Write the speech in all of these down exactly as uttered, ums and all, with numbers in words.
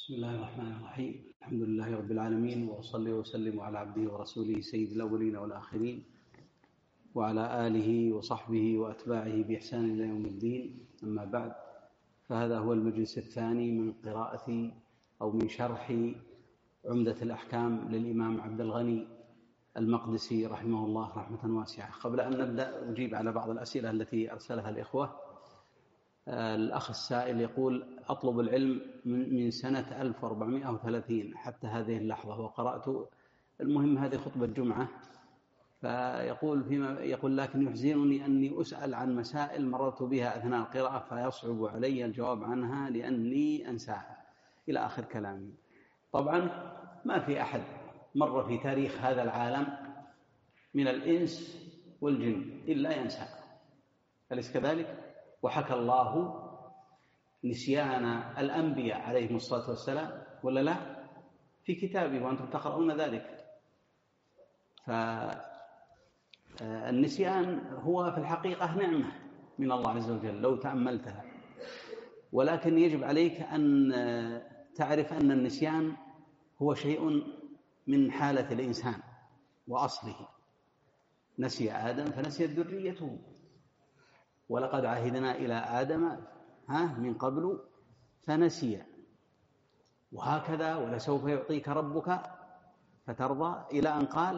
بسم الله الرحمن الرحيم. الحمد لله رب العالمين، وأصلي وسلم على عبده ورسوله سيد الأولين والآخرين وعلى آله وصحبه وأتباعه بإحسان إلى يوم الدين. أما بعد، فهذا هو المجلس الثاني من قراءة أو من شرح عمدة الأحكام للإمام عبد الغني المقدسي رحمه الله رحمة واسعة. قبل أن نبدأ أجيب على بعض الأسئلة التي أرسلها الإخوة. الأخ السائل يقول: أطلب العلم من سنة ألف وأربعمائة وثلاثين حتى هذه اللحظة، وقرأت المهم هذه خطبة جمعة، فيقول فيما يقول: لكن يحزنني أني أسأل عن مسائل مررت بها أثناء القراءة فيصعب علي الجواب عنها لأني أنساها، إلى آخر كلامي. طبعا ما في أحد مر في تاريخ هذا العالم من الإنس والجن إلا ينسى، أليس كذلك؟ وحكى الله نسيان الأنبياء عليهم الصلاة والسلام ولا لا في كتابه وأنتم تقرؤون ذلك. فالنسيان هو في الحقيقة نعمة من الله عز وجل لو تأملتها، ولكن يجب عليك أن تعرف أن النسيان هو شيء من حالة الإنسان وأصله. نسي آدم فنسيت ذريته، ولقد عهدنا إلى آدم ها من قبل فنسي، وهكذا ولسوف يعطيك ربك فترضى، إلى أن قال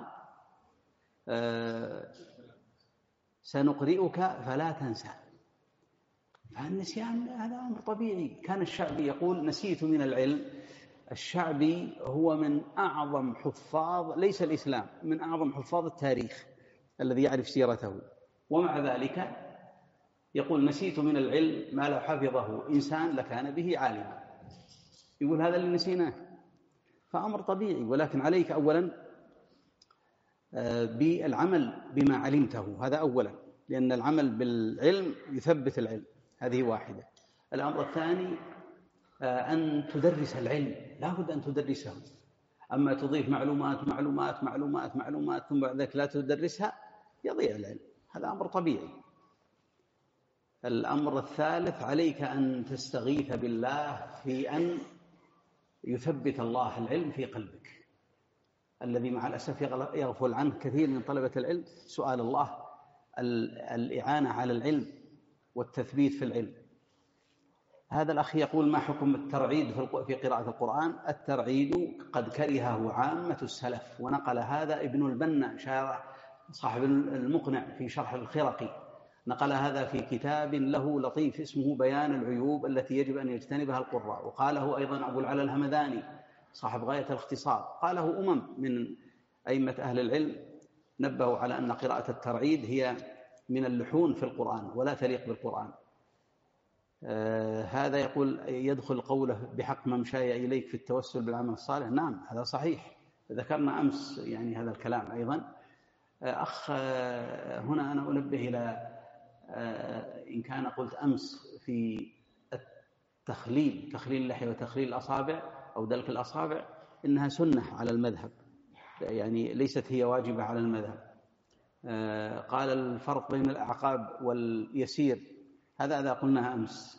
آه سنقرئك فلا تنسى. النسيان هذا أمر طبيعي. كان الشعبي يقول: نسيت من العلم. الشعبي هو من أعظم حفاظ ليس الإسلام، من أعظم حفاظ التاريخ الذي يعرف سيرته، ومع ذلك يقول: نسيت من العلم ما لو حفظه إنسان لكان به عالما. يقول هذا اللي نسيناه، فأمر طبيعي. ولكن عليك أولا بالعمل بما علمته، هذا أولا، لأن العمل بالعلم يثبت العلم، هذه واحدة. الأمر الثاني أن تدرس العلم، لا بد أن تدرسه. أما تضيف معلومات معلومات معلومات معلومات ثم بعد ذلك لا تدرسها يضيع العلم، هذا أمر طبيعي. الأمر الثالث: عليك أن تستغيث بالله في أن يثبت الله العلم في قلبك، الذي مع الأسف يغفل عنه كثير من طلبة العلم، سؤال الله الإعانة على العلم والتثبيت في العلم. هذا الأخ يقول: ما حكم الترعيد في قراءة القرآن؟ الترعيد قد كرهه عامة السلف، ونقل هذا ابن البنا صاحب المقنع في شرح الخرقي، نقل هذا في كتاب له لطيف اسمه بيان العيوب التي يجب أن يجتنبها القراء. وقاله أيضا أبو العلا الهمداني صاحب غاية الاختصار، قاله أمم من أئمة أهل العلم، نبهوا على أن قراءة الترعيد هي من اللحون في القرآن ولا تليق بالقرآن. آه هذا يقول: يدخل قوله بحق ممشاي إليك في التوسل بالعمل الصالح؟ نعم، هذا صحيح، ذكرنا أمس يعني هذا الكلام أيضا. آه أخ آه هنا أنا أنبه إلى إن كان قلت أمس في التخليل، تخليل اللحية وتخليل الأصابع أو دلك الأصابع، إنها سنة على المذهب، يعني ليست هي واجبة على المذهب. قال: الفرق بين الأعقاب واليسير، هذا هذا قلناها أمس.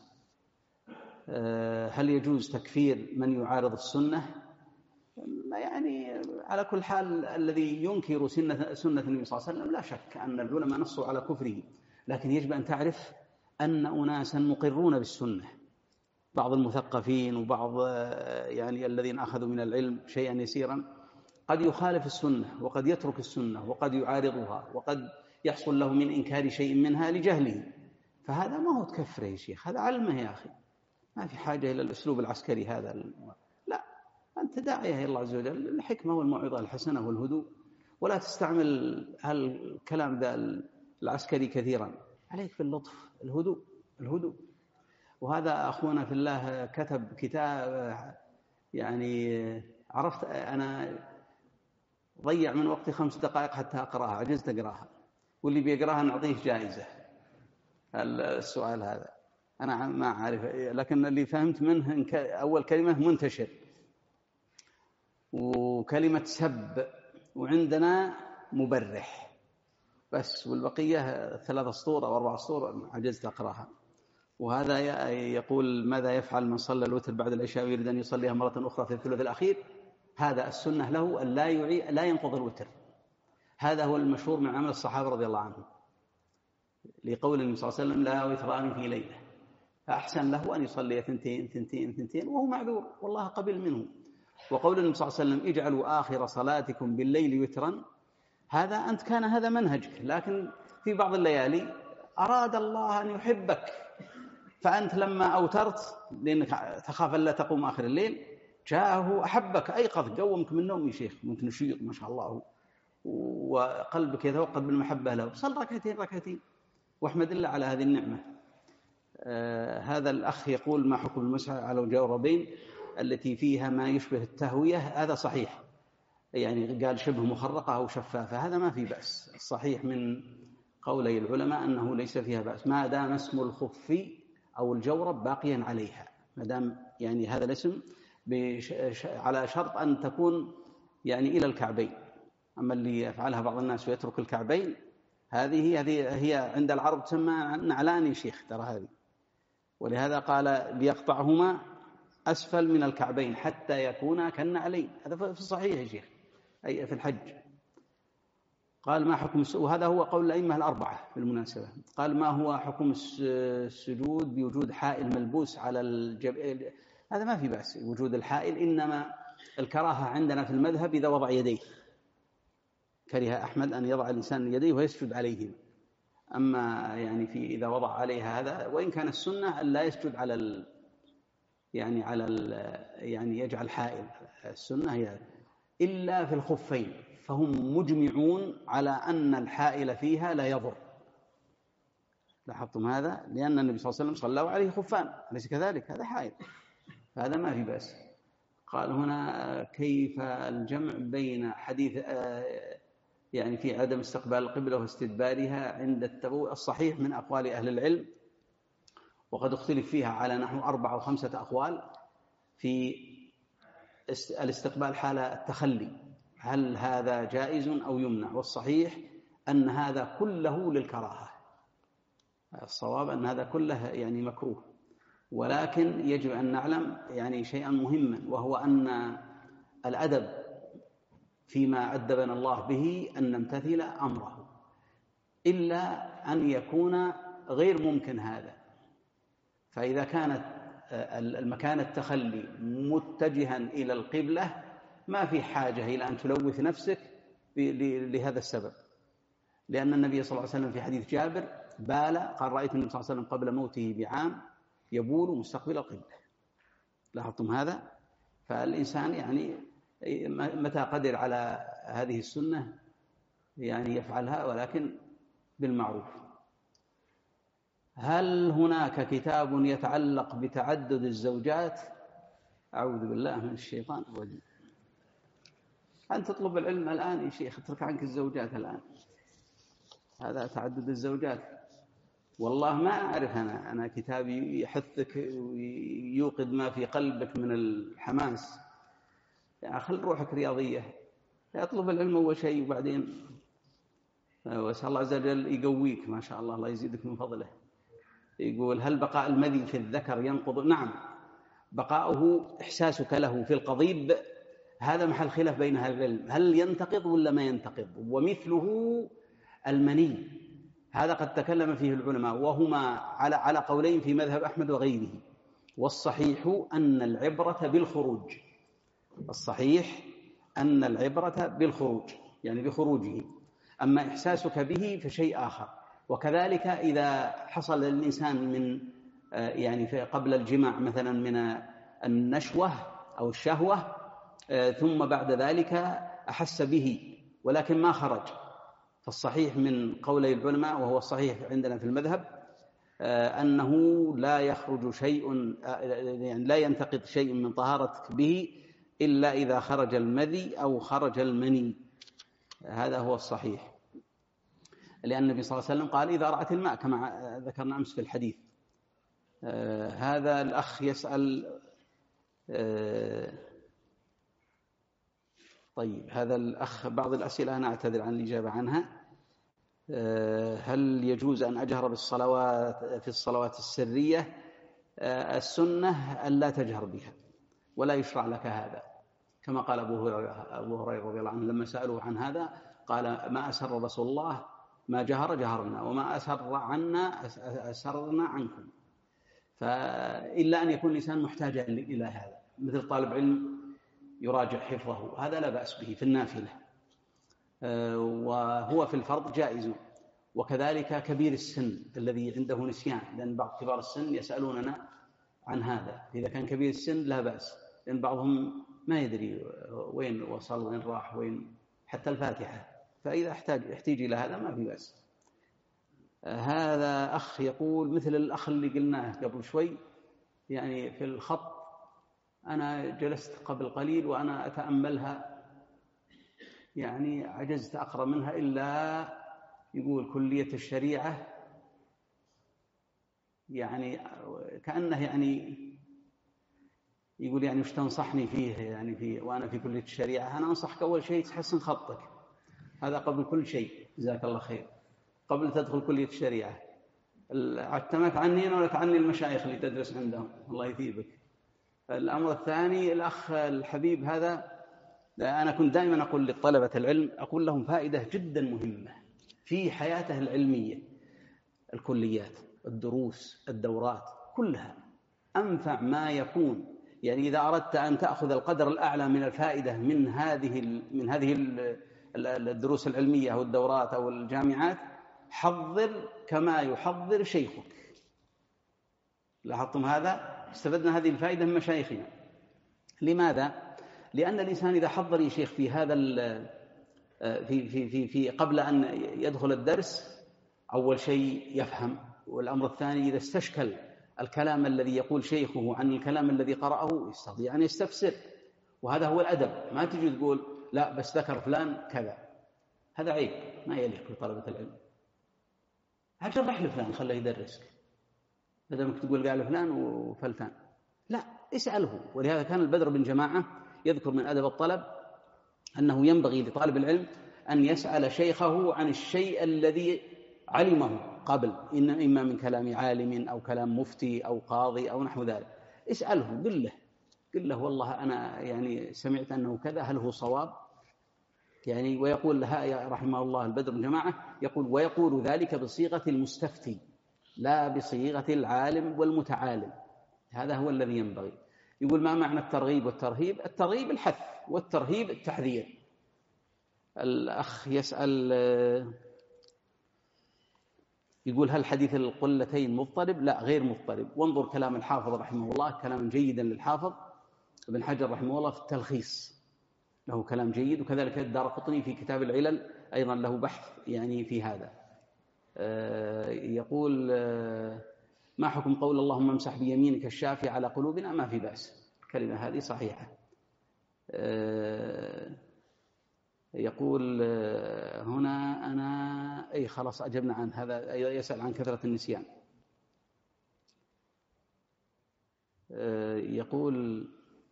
هل يجوز تكفير من يعارض السنة؟ يعني على كل حال الذي ينكر سنة, سنة النبي صلى الله عليه وسلم لا شك أن العلماء نصوا على كفره، لكن يجب أن تعرف أن أناسا مقرون بالسنة، بعض المثقفين وبعض يعني الذين أخذوا من العلم شيئا يسيرا قد يخالف السنة وقد يترك السنة وقد يعارضها وقد يحصل له من إنكار شيء منها لجهله، فهذا ما هو تكفره يا شيخ، هذا علمه يا أخي، ما في حاجة إلى الأسلوب العسكري هذا. لا، أنت داعية إلى الله عز وجل، الحكمة والموعظة الحسنة والهدوء، ولا تستعمل هالكلام ذا العسكري كثيرا، عليك باللطف، الهدوء الهدوء. وهذا أخونا في الله كتب كتاب، يعني عرفت أنا ضيع من وقتي خمس دقائق حتى أقرأها، عجزت أقرأها، واللي بيقرأها نعطيه جائزة. السؤال هذا أنا ما أعرف، لكن اللي فهمت منه أول كلمة منتشر وكلمة سب وعندنا مبرح بس، والبقية ثلاث سطور أو أربع سطور عجزت أقرأها. وهذا يقول ماذا يفعل من صلى الوتر بعد العشاء ويريد أن يصليها مرة أخرى في الثلث الأخير؟ هذا السنة له أن لا يعي لا ينقض الوتر. هذا هو المشهور من عمل الصحابة رضي الله عنهم، لقول النبي صلى الله عليه وسلم لا وتران في ليلة، فأحسن له أن يصلي ثنتين ثنتين ثنتين وهو معذور والله قبل منه. وقول النبي صلى الله عليه وسلم اجعلوا آخر صلاتكم بالليل وترا، هذا أنت كان هذا منهجك، لكن في بعض الليالي أراد الله أن يحبك، فأنت لما أوترت لأنك تخاف ألا تقوم آخر الليل جاءه أحبك أيقظ قومك من النوم يا شيخ، وأنت نشيط ما شاء الله وقلبك يتوقد بالمحبة له، صل ركعتين ركعتين واحمد الله على هذه النعمة. آه هذا الأخ يقول ما حكم المسح على الجوربين التي فيها ما يشبه التهوية؟ هذا صحيح، يعني قال شبه مخرقة أو شفافة، هذا ما في بأس. الصحيح من قولي العلماء أنه ليس فيها بأس ما دام اسم الخف أو الجورب باقيا عليها، ما دام يعني هذا الاسم على شرط أن تكون يعني إلى الكعبين. أما اللي يفعلها بعض الناس ويترك الكعبين، هذه هذه هي عند العرب تسمى نعلان يا شيخ ترى هذه، ولهذا قال ليقطعهما أسفل من الكعبين حتى يكونا كالنعلين، هذا في الصحيح يا شيخ أي في الحج. قال ما حكم السجود، وهذا هو قول الأئمة الأربعة بالمناسبة. قال ما هو حكم السجود بوجود حائل ملبوس على الجبل؟ هذا ما في بأس وجود الحائل، إنما الكراهة عندنا في المذهب إذا وضع يديه، كره أحمد أن يضع الإنسان يديه ويسجد عليهم. أما يعني في إذا وضع عليها هذا، وإن كان السنة أن لا يسجد على ال يعني على ال يعني يجعل حائل، السنة هي إلا في الخفين، فهم مجمعون على أن الحائل فيها لا يضر. لاحظتم هذا؟ لأن النبي صلى الله عليه وسلم صلى عليه خفان، أليس كذلك؟ هذا حائل، فهذا ما في بأس. قال هنا كيف الجمع بين حديث يعني في عدم استقبال القبلة واستدبارها عند التبوء؟ الصحيح من أقوال أهل العلم، وقد اختلف فيها على نحو أربعة أو خمسة أقوال، في الاستقبال حال التخلي، هل هذا جائز أو يمنع؟ والصحيح أن هذا كله للكراهة، الصواب أن هذا كله يعني مكروه. ولكن يجب أن نعلم يعني شيئا مهما، وهو أن الأدب فيما أدبنا الله به أن نمتثل أمره، إلا أن يكون غير ممكن هذا. فإذا كانت المكان التخلي متجها إلى القبلة ما في حاجة إلى أن تلوث نفسك لهذا السبب، لأن النبي صلى الله عليه وسلم في حديث جابر بال، قال رأيت النبي صلى الله عليه وسلم قبل موته بعام يبول مستقبل القبلة. لاحظتم هذا؟ فالإنسان يعني متى قدر على هذه السنة يعني يفعلها، ولكن بالمعروف. هل هناك كتاب يتعلق بتعدد الزوجات؟ أعوذ بالله من الشيطان الرجيم. أنت تطلب العلم الآن يا شيخ، اترك عنك الزوجات الآن، هذا تعدد الزوجات. والله ما أعرف أنا أنا كتابي يحثك ويوقظ ما في قلبك من الحماس، يعني خل روحك رياضية، اطلب العلم أول شيء، وبعدين وأسأل الله عز وجل يقويك ما شاء الله، الله يزيدك من فضله. يقول هل بقاء المذي في الذكر ينقض؟ نعم، بقاؤه إحساسك له في القضيب هذا محل خلاف بين أهل العلم، هل ينتقض ولا ما ينتقض. ومثله المني، هذا قد تكلم فيه العلماء، وهما على على قولين في مذهب أحمد وغيره. والصحيح أن العبرة بالخروج، الصحيح أن العبرة بالخروج يعني بخروجه، أما إحساسك به فشيء آخر. وكذلك إذا حصل للإنسان من يعني قبل الجماع مثلا من النشوة أو الشهوة، ثم بعد ذلك أحس به ولكن ما خرج، فالصحيح من قولي العلماء وهو الصحيح عندنا في المذهب أنه لا يخرج شيء، يعني لا ينتقض شيء من طهارتك به إلا إذا خرج المذي أو خرج المني، هذا هو الصحيح. لأن النبي صلى الله عليه وسلم قال إذا رأت الماء كما ذكرنا أمس في الحديث. آه هذا الأخ يسأل آه طيب هذا الأخ بعض الأسئلة أنا أعتذر عن الإجابة عنها. هل يجوز أن أجهر بالصلوات في الصلوات السرية؟ السنة أن لا تجهر بها ولا يشرع لك هذا، كما قال أبو هريرة أبو هريرة رضي الله عنه لما سألوه عن هذا قال ما أسر رسول الله ما جهر جهرنا وما أسر عنا أسرنا عنكم. فإلا أن يكون الإنسان محتاجا إلى هذا، مثل طالب علم يراجع حفظه، هذا لا بأس به في النافلة، وهو في الفرض جائز. وكذلك كبير السن الذي عنده نسيان، لأن بعض كبار السن يسألوننا عن هذا، إذا كان كبير السن لا بأس، لأن بعضهم ما يدري وين وصل وين راح وين حتى الفاتحة، فإذا احتاج يحتاج إلى هذا ما في بأس. هذا أخ يقول مثل الأخ اللي قلناه قبل شوي، يعني في الخط أنا جلست قبل قليل وأنا أتأملها، يعني عجزت أقرأ منها إلا يقول كلية الشريعة، يعني كأنه يعني يقول يعني وش تنصحني فيه يعني في وأنا في كلية الشريعة؟ أنا أنصحك أول شيء تحسن خطك، هذا قبل كل شيء، جزاك الله خير، قبل تدخل كلية الشريعة. اعتمدت عني أنا ولا تعني المشايخ اللي تدرس عندهم، الله يثيبك. الأمر الثاني، الأخ الحبيب هذا أنا كنت دائما أقول لطلبة العلم، أقول لهم فائدة جدا مهمة في حياته العلمية، الكليات الدروس الدورات كلها أنفع ما يكون. يعني إذا أردت أن تأخذ القدر الأعلى من الفائدة من هذه من هذه الدروس العلمية أو الدورات أو الجامعات، حضر كما يحضر شيخك. لاحظتم هذا؟ استفدنا هذه الفائدة من مشايخنا. لماذا؟ لأن الإنسان إذا حضر الشيخ في هذا في في في في قبل أن يدخل الدرس، أول شيء يفهم، والأمر الثاني إذا استشكل الكلام الذي يقول شيخه عن الكلام الذي قرأه يستطيع أن يستفسر، وهذا هو الأدب. ما تجي تقول لا بس ذكر فلان كذا، هذا عيب ما يليق بطلبة العلم. هجرح لفلان خله يدرسك، بدل ما تقول قال فلان وفلتان، لا اسأله. ولهذا كان البدر بن جماعة يذكر من أدب الطلب أنه ينبغي لطالب العلم أن يسأل شيخه عن الشيء الذي علمه قبل، إن إما من كلام عالم أو كلام مفتي أو قاضي أو نحو ذلك، اسأله، قل له قل له والله أنا يعني سمعت أنه كذا، هل هو صواب؟ يعني ويقول لها رحمه الله البدر بن جماعة يقول ويقول ذلك بصيغة المستفتي لا بصيغة العالم والمتعالم، هذا هو الذي ينبغي. يقول ما معنى الترغيب والترهيب؟ الترغيب الحث والترهيب التحذير. الأخ يسأل يقول هل حديث القلتين مضطرب؟ لا غير مضطرب، وانظر كلام الحافظ رحمه الله، كلام جيدا للحافظ ابن حجر رحمه الله في التلخيص، له كلام جيد، وكذلك الدارقطني في كتاب العلل أيضا له بحث يعني في هذا. يقول ما حكم قول اللهم امسح بيمينك الشافي على قلوبنا؟ ما في بأس، الكلمة هذه صحيحة. يقول هنا أنا أي خلاص أجبنا عن هذا، يسأل عن كثرة النسيان. يقول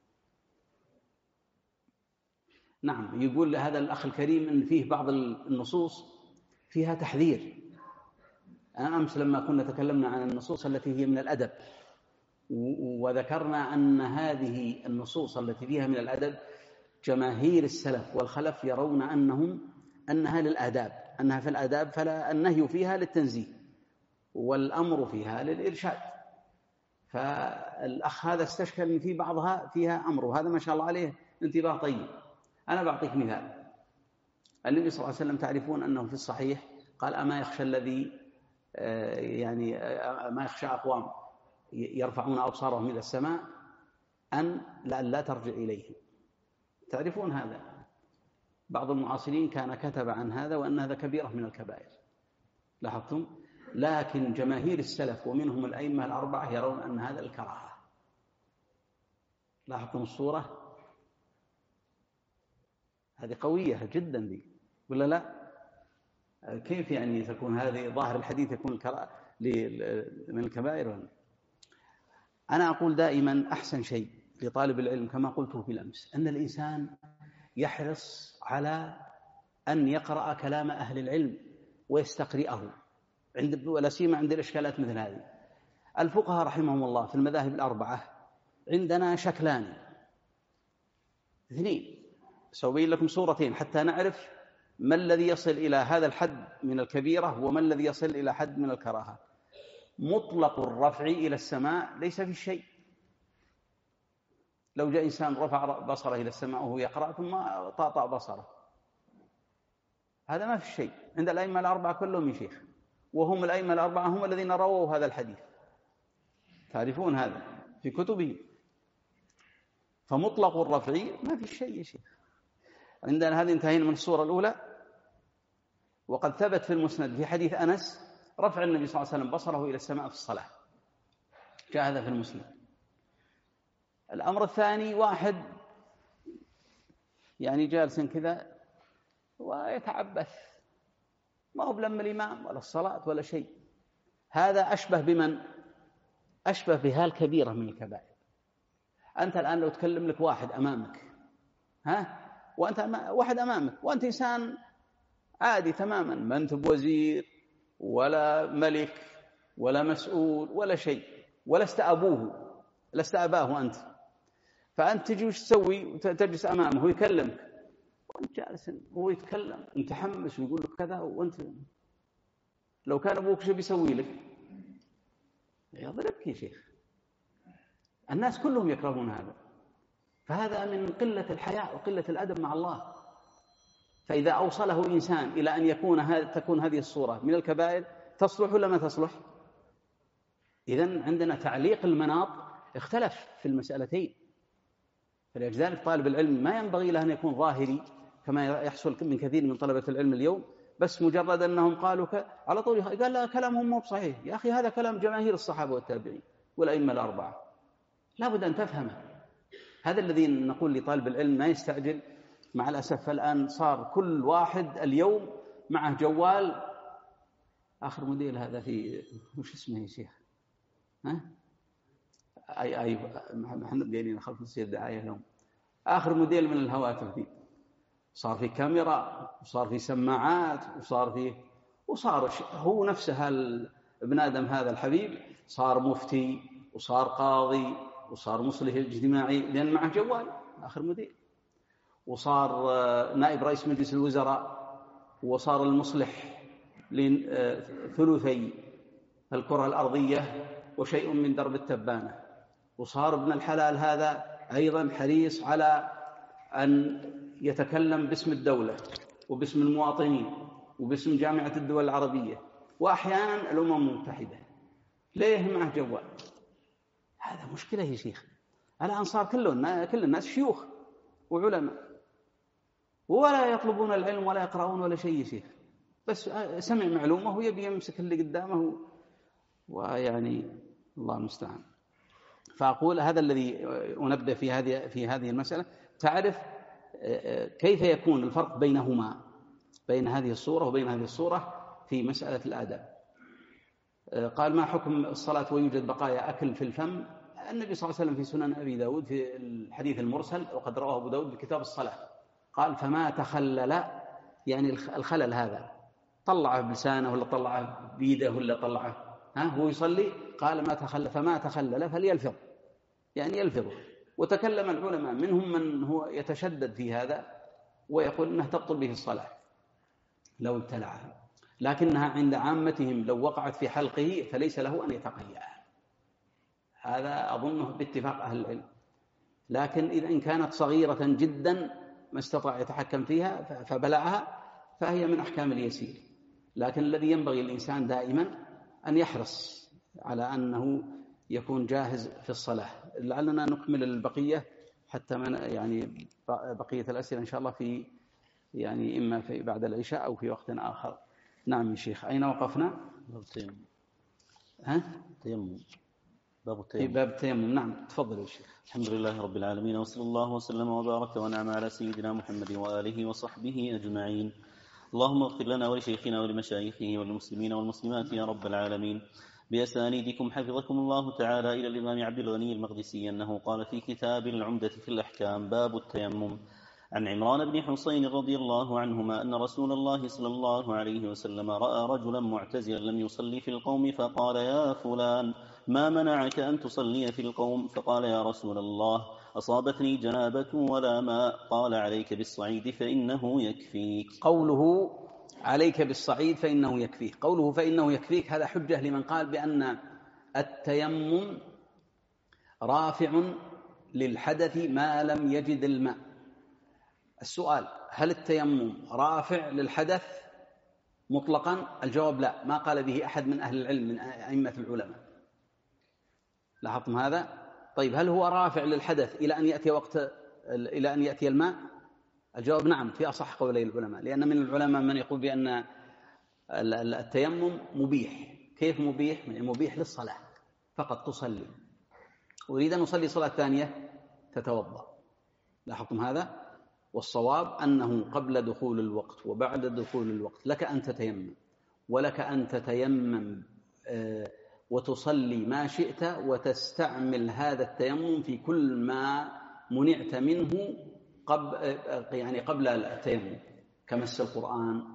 نعم، يقول هذا الأخ الكريم أن فيه بعض النصوص فيها تحذير. أنا أمس لما كنا تكلمنا عن النصوص التي هي من الأدب، وذكرنا أن هذه النصوص التي فيها من الأدب جماهير السلف والخلف يرون أنهم أنها للآداب، أنها في الآداب، فلا النهي فيها للتنزيه والأمر فيها للإرشاد. فالأخ هذا استشكل أن في بعضها فيها أمر، وهذا ما شاء الله عليه انتباه طيب. أنا بعطيك مثال. النبي صلى الله عليه وسلم تعرفون أنه في الصحيح قال أما يخشى الذي يعني ما يخشى أقوام يرفعون أبصارهم إلى السماء أن لا ترجع إليهم. تعرفون هذا؟ بعض المعاصرين كان كتب عن هذا وأن هذا كبيرة من الكبائر، لاحظتم؟ لكن جماهير السلف ومنهم الأئمة الأربعة يرون أن هذا الكراهة. لاحظتم الصورة هذه قوية جدا دي ولا لا؟ كيف يعني تكون هذه ظاهر الحديث يكون الكراهة من الكبائر ولا؟ أنا أقول دائما أحسن شيء لطالب العلم كما قلته في الأمس أن الإنسان يحرص على أن يقرأ كلام أهل العلم ويستقرئه عند ولا سيما عند الإشكالات مثل هذه. الفقهاء رحمهم الله في المذاهب الأربعة عندنا شكلان اثنين، سأبين لكم صورتين حتى نعرف ما الذي يصل إلى هذا الحد من الكبيرة وما الذي يصل إلى حد من الكراهة. مطلق الرفع إلى السماء ليس في شيء. لو جاء إنسان رفع بصره إلى السماء وهو يقرأ ثم طاطأ بصره، هذا ما في شيء. عند الأئمة الأربعة كلهم يا شيخ، وهم الأئمة الأربعة هم الذين رووا هذا الحديث، تعرفون هذا في كتبه. فمطلق الرفع ما في شيء يا شيخ. عندنا هذه انتهينا من الصورة الأولى. وقد ثبت في المسند في حديث أنس رفع النبي صلى الله عليه وسلم بصره إلى السماء في الصلاة، جاء هذا في المسند. الأمر الثاني، واحد يعني جالس كذا ويتعبث، ما هو بلم الإمام ولا الصلاة ولا شيء. هذا أشبه بمن؟ أشبه بهالكبيرة من الكبائر. أنت الآن لو تكلم لك واحد أمامك، ها، وأنت واحد أمامك وأنت إنسان عادي تماما، ما أنت بوزير ولا ملك ولا مسؤول ولا شيء، ولست أبوه، لست أباه أنت، فأنت تجي وش تسوي؟ وتجلس أمامه هو يكلمك وأنت جالس هو يتكلم متحمس ويقول لك كذا، وأنت لو كان أبوك شو بيسوي لك؟ يضربك يا شيخ. الناس كلهم يكرهون هذا، فهذا من قلة الحياء وقلة الأدب مع الله. فإذا أوصله إنسان إلى أن يكون هذا تكون هذه الصورة من الكبائر، تصلح ولا ما تصلح؟ إذن عندنا تعليق المناط اختلف في المسألتين. فلذلك طالب العلم ما ينبغي له أن يكون ظاهري كما يحصل من كثير من طلبة العلم اليوم، بس مجرد أنهم قالوا ك... على طول قال لا كلامهم مو صحيح. يا أخي هذا كلام جماهير الصحابة والتابعين والأئمة الأربعة، لا بد أن تفهمه. هذا الذي نقول لطالب العلم ما يستعجل. مع الأسف الآن صار كل واحد اليوم معه جوال آخر موديل، هذا في وش اسمه يا شيخ؟ ها؟ أي أي محمد جايين خلف تصير دعاية لهم. آخر موديل من الهواتف دي صار في كاميرا وصار في سماعات وصار في وصار هو نفسه ابن آدم هذا الحبيب صار مفتي وصار قاضي وصار مصلح اجتماعي لأن معه جوال آخر موديل، وصار نائب رئيس مجلس الوزراء، وصار المصلح لثلثي الكرة الأرضية وشيء من درب التبانة، وصار ابن الحلال هذا أيضا حريص على أن يتكلم باسم الدولة وباسم المواطنين وباسم جامعة الدول العربية وأحيانا الأمم المتحدة. ليه معه جوال؟ هذا مشكلة يا شيخ. الآن صار كل كل الناس شيوخ وعلماء ولا يطلبون العلم ولا يقرؤون ولا شيء يا شيخ، بس سمع معلومة ويبي يمسك اللي قدامه، ويعني الله المستعان. فأقول هذا الذي أنبه في هذه في هذه المسألة، تعرف كيف يكون الفرق بينهما، بين هذه الصورة وبين هذه الصورة في مسألة الآداب. قال ما حكم الصلاة ويوجد بقايا أكل في الفم؟ النبي صلى الله عليه وسلم في سنن أبي داود في الحديث المرسل وقد رواه أبو داود بكتاب الصلاة قال فما تخلل، يعني الخلل هذا طلعه بلسانه ولا طلعه بيده ولا طلعه ها هو يصلي، قال ما تخلل فما تخلل فليلفظ، يعني يلفظ. وتكلم العلماء منهم من هو يتشدد في هذا ويقول أنه تبطل به الصلاة لو ابتلعها، لكنها عند عامتهم لو وقعت في حلقه فليس له أن يتقيأها. هذا أظنه باتفاق أهل العلم. لكن إذا إن كانت صغيرة جدا ما استطاع يتحكم فيها فبلعها فهي من أحكام اليسير. لكن الذي ينبغي الإنسان دائما أن يحرص على أنه يكون جاهز في الصلاة. لعلنا نكمل البقية حتى من يعني بقية الأسئلة إن شاء الله في يعني إما في بعد العشاء أو في وقت آخر. نعم يا شيخ، أين وقفنا؟ باب التيمم. ها؟ تيمم. باب التيمم. في باب التيمم. نعم تفضل يا شيخ. الحمد لله رب العالمين، وصلى الله وسلم وبارك ونعم على سيدنا محمد وآله وصحبه أجمعين. اللهم اغفر لنا ولشيخنا ولمشايخه وللمسلمين والمسلمات يا رب العالمين. بأسانيدكم حفظكم الله تعالى إلى الإمام عبد الغني المقدسي أنه قال في كتاب العمدة في الأحكام باب التيمم: عن عمران بن حسين رضي الله عنهما أن رسول الله صلى الله عليه وسلم رأى رجلا معتزلا لم يصلي في القوم فقال يا فلان ما منعك أن تصلي في القوم؟ فقال يا رسول الله أصابتني جنابة ولا ماء. قال عليك بالصعيد فإنه يكفيك. قوله عليك بالصعيد فإنه يكفيك، قوله فإنه يكفيك هذا حجة لمن قال بأن التيمم رافع للحدث ما لم يجد الماء. السؤال: هل التيمم رافع للحدث مطلقا؟ الجواب لا، ما قال به أحد من أهل العلم من أئمة العلماء. لاحظتم هذا؟ طيب، هل هو رافع للحدث إلى أن يأتي وقت إلى أن يأتي الماء؟ الجواب نعم في أصح قولي العلماء، لأن من العلماء من يقول بأن التيمم مبيح. كيف مبيح؟ مبيح للصلاة فقط، تصلي، أريد أن أصلي صلاة ثانية تتوضأ. لاحظتم هذا؟ والصواب أنه قبل دخول الوقت وبعد دخول الوقت لك أن تتيمم، ولك أن تتيمم وتصلي ما شئت، وتستعمل هذا التيمم في كل ما منعت منه قبل يعني قبل التيمم، كمس القرآن،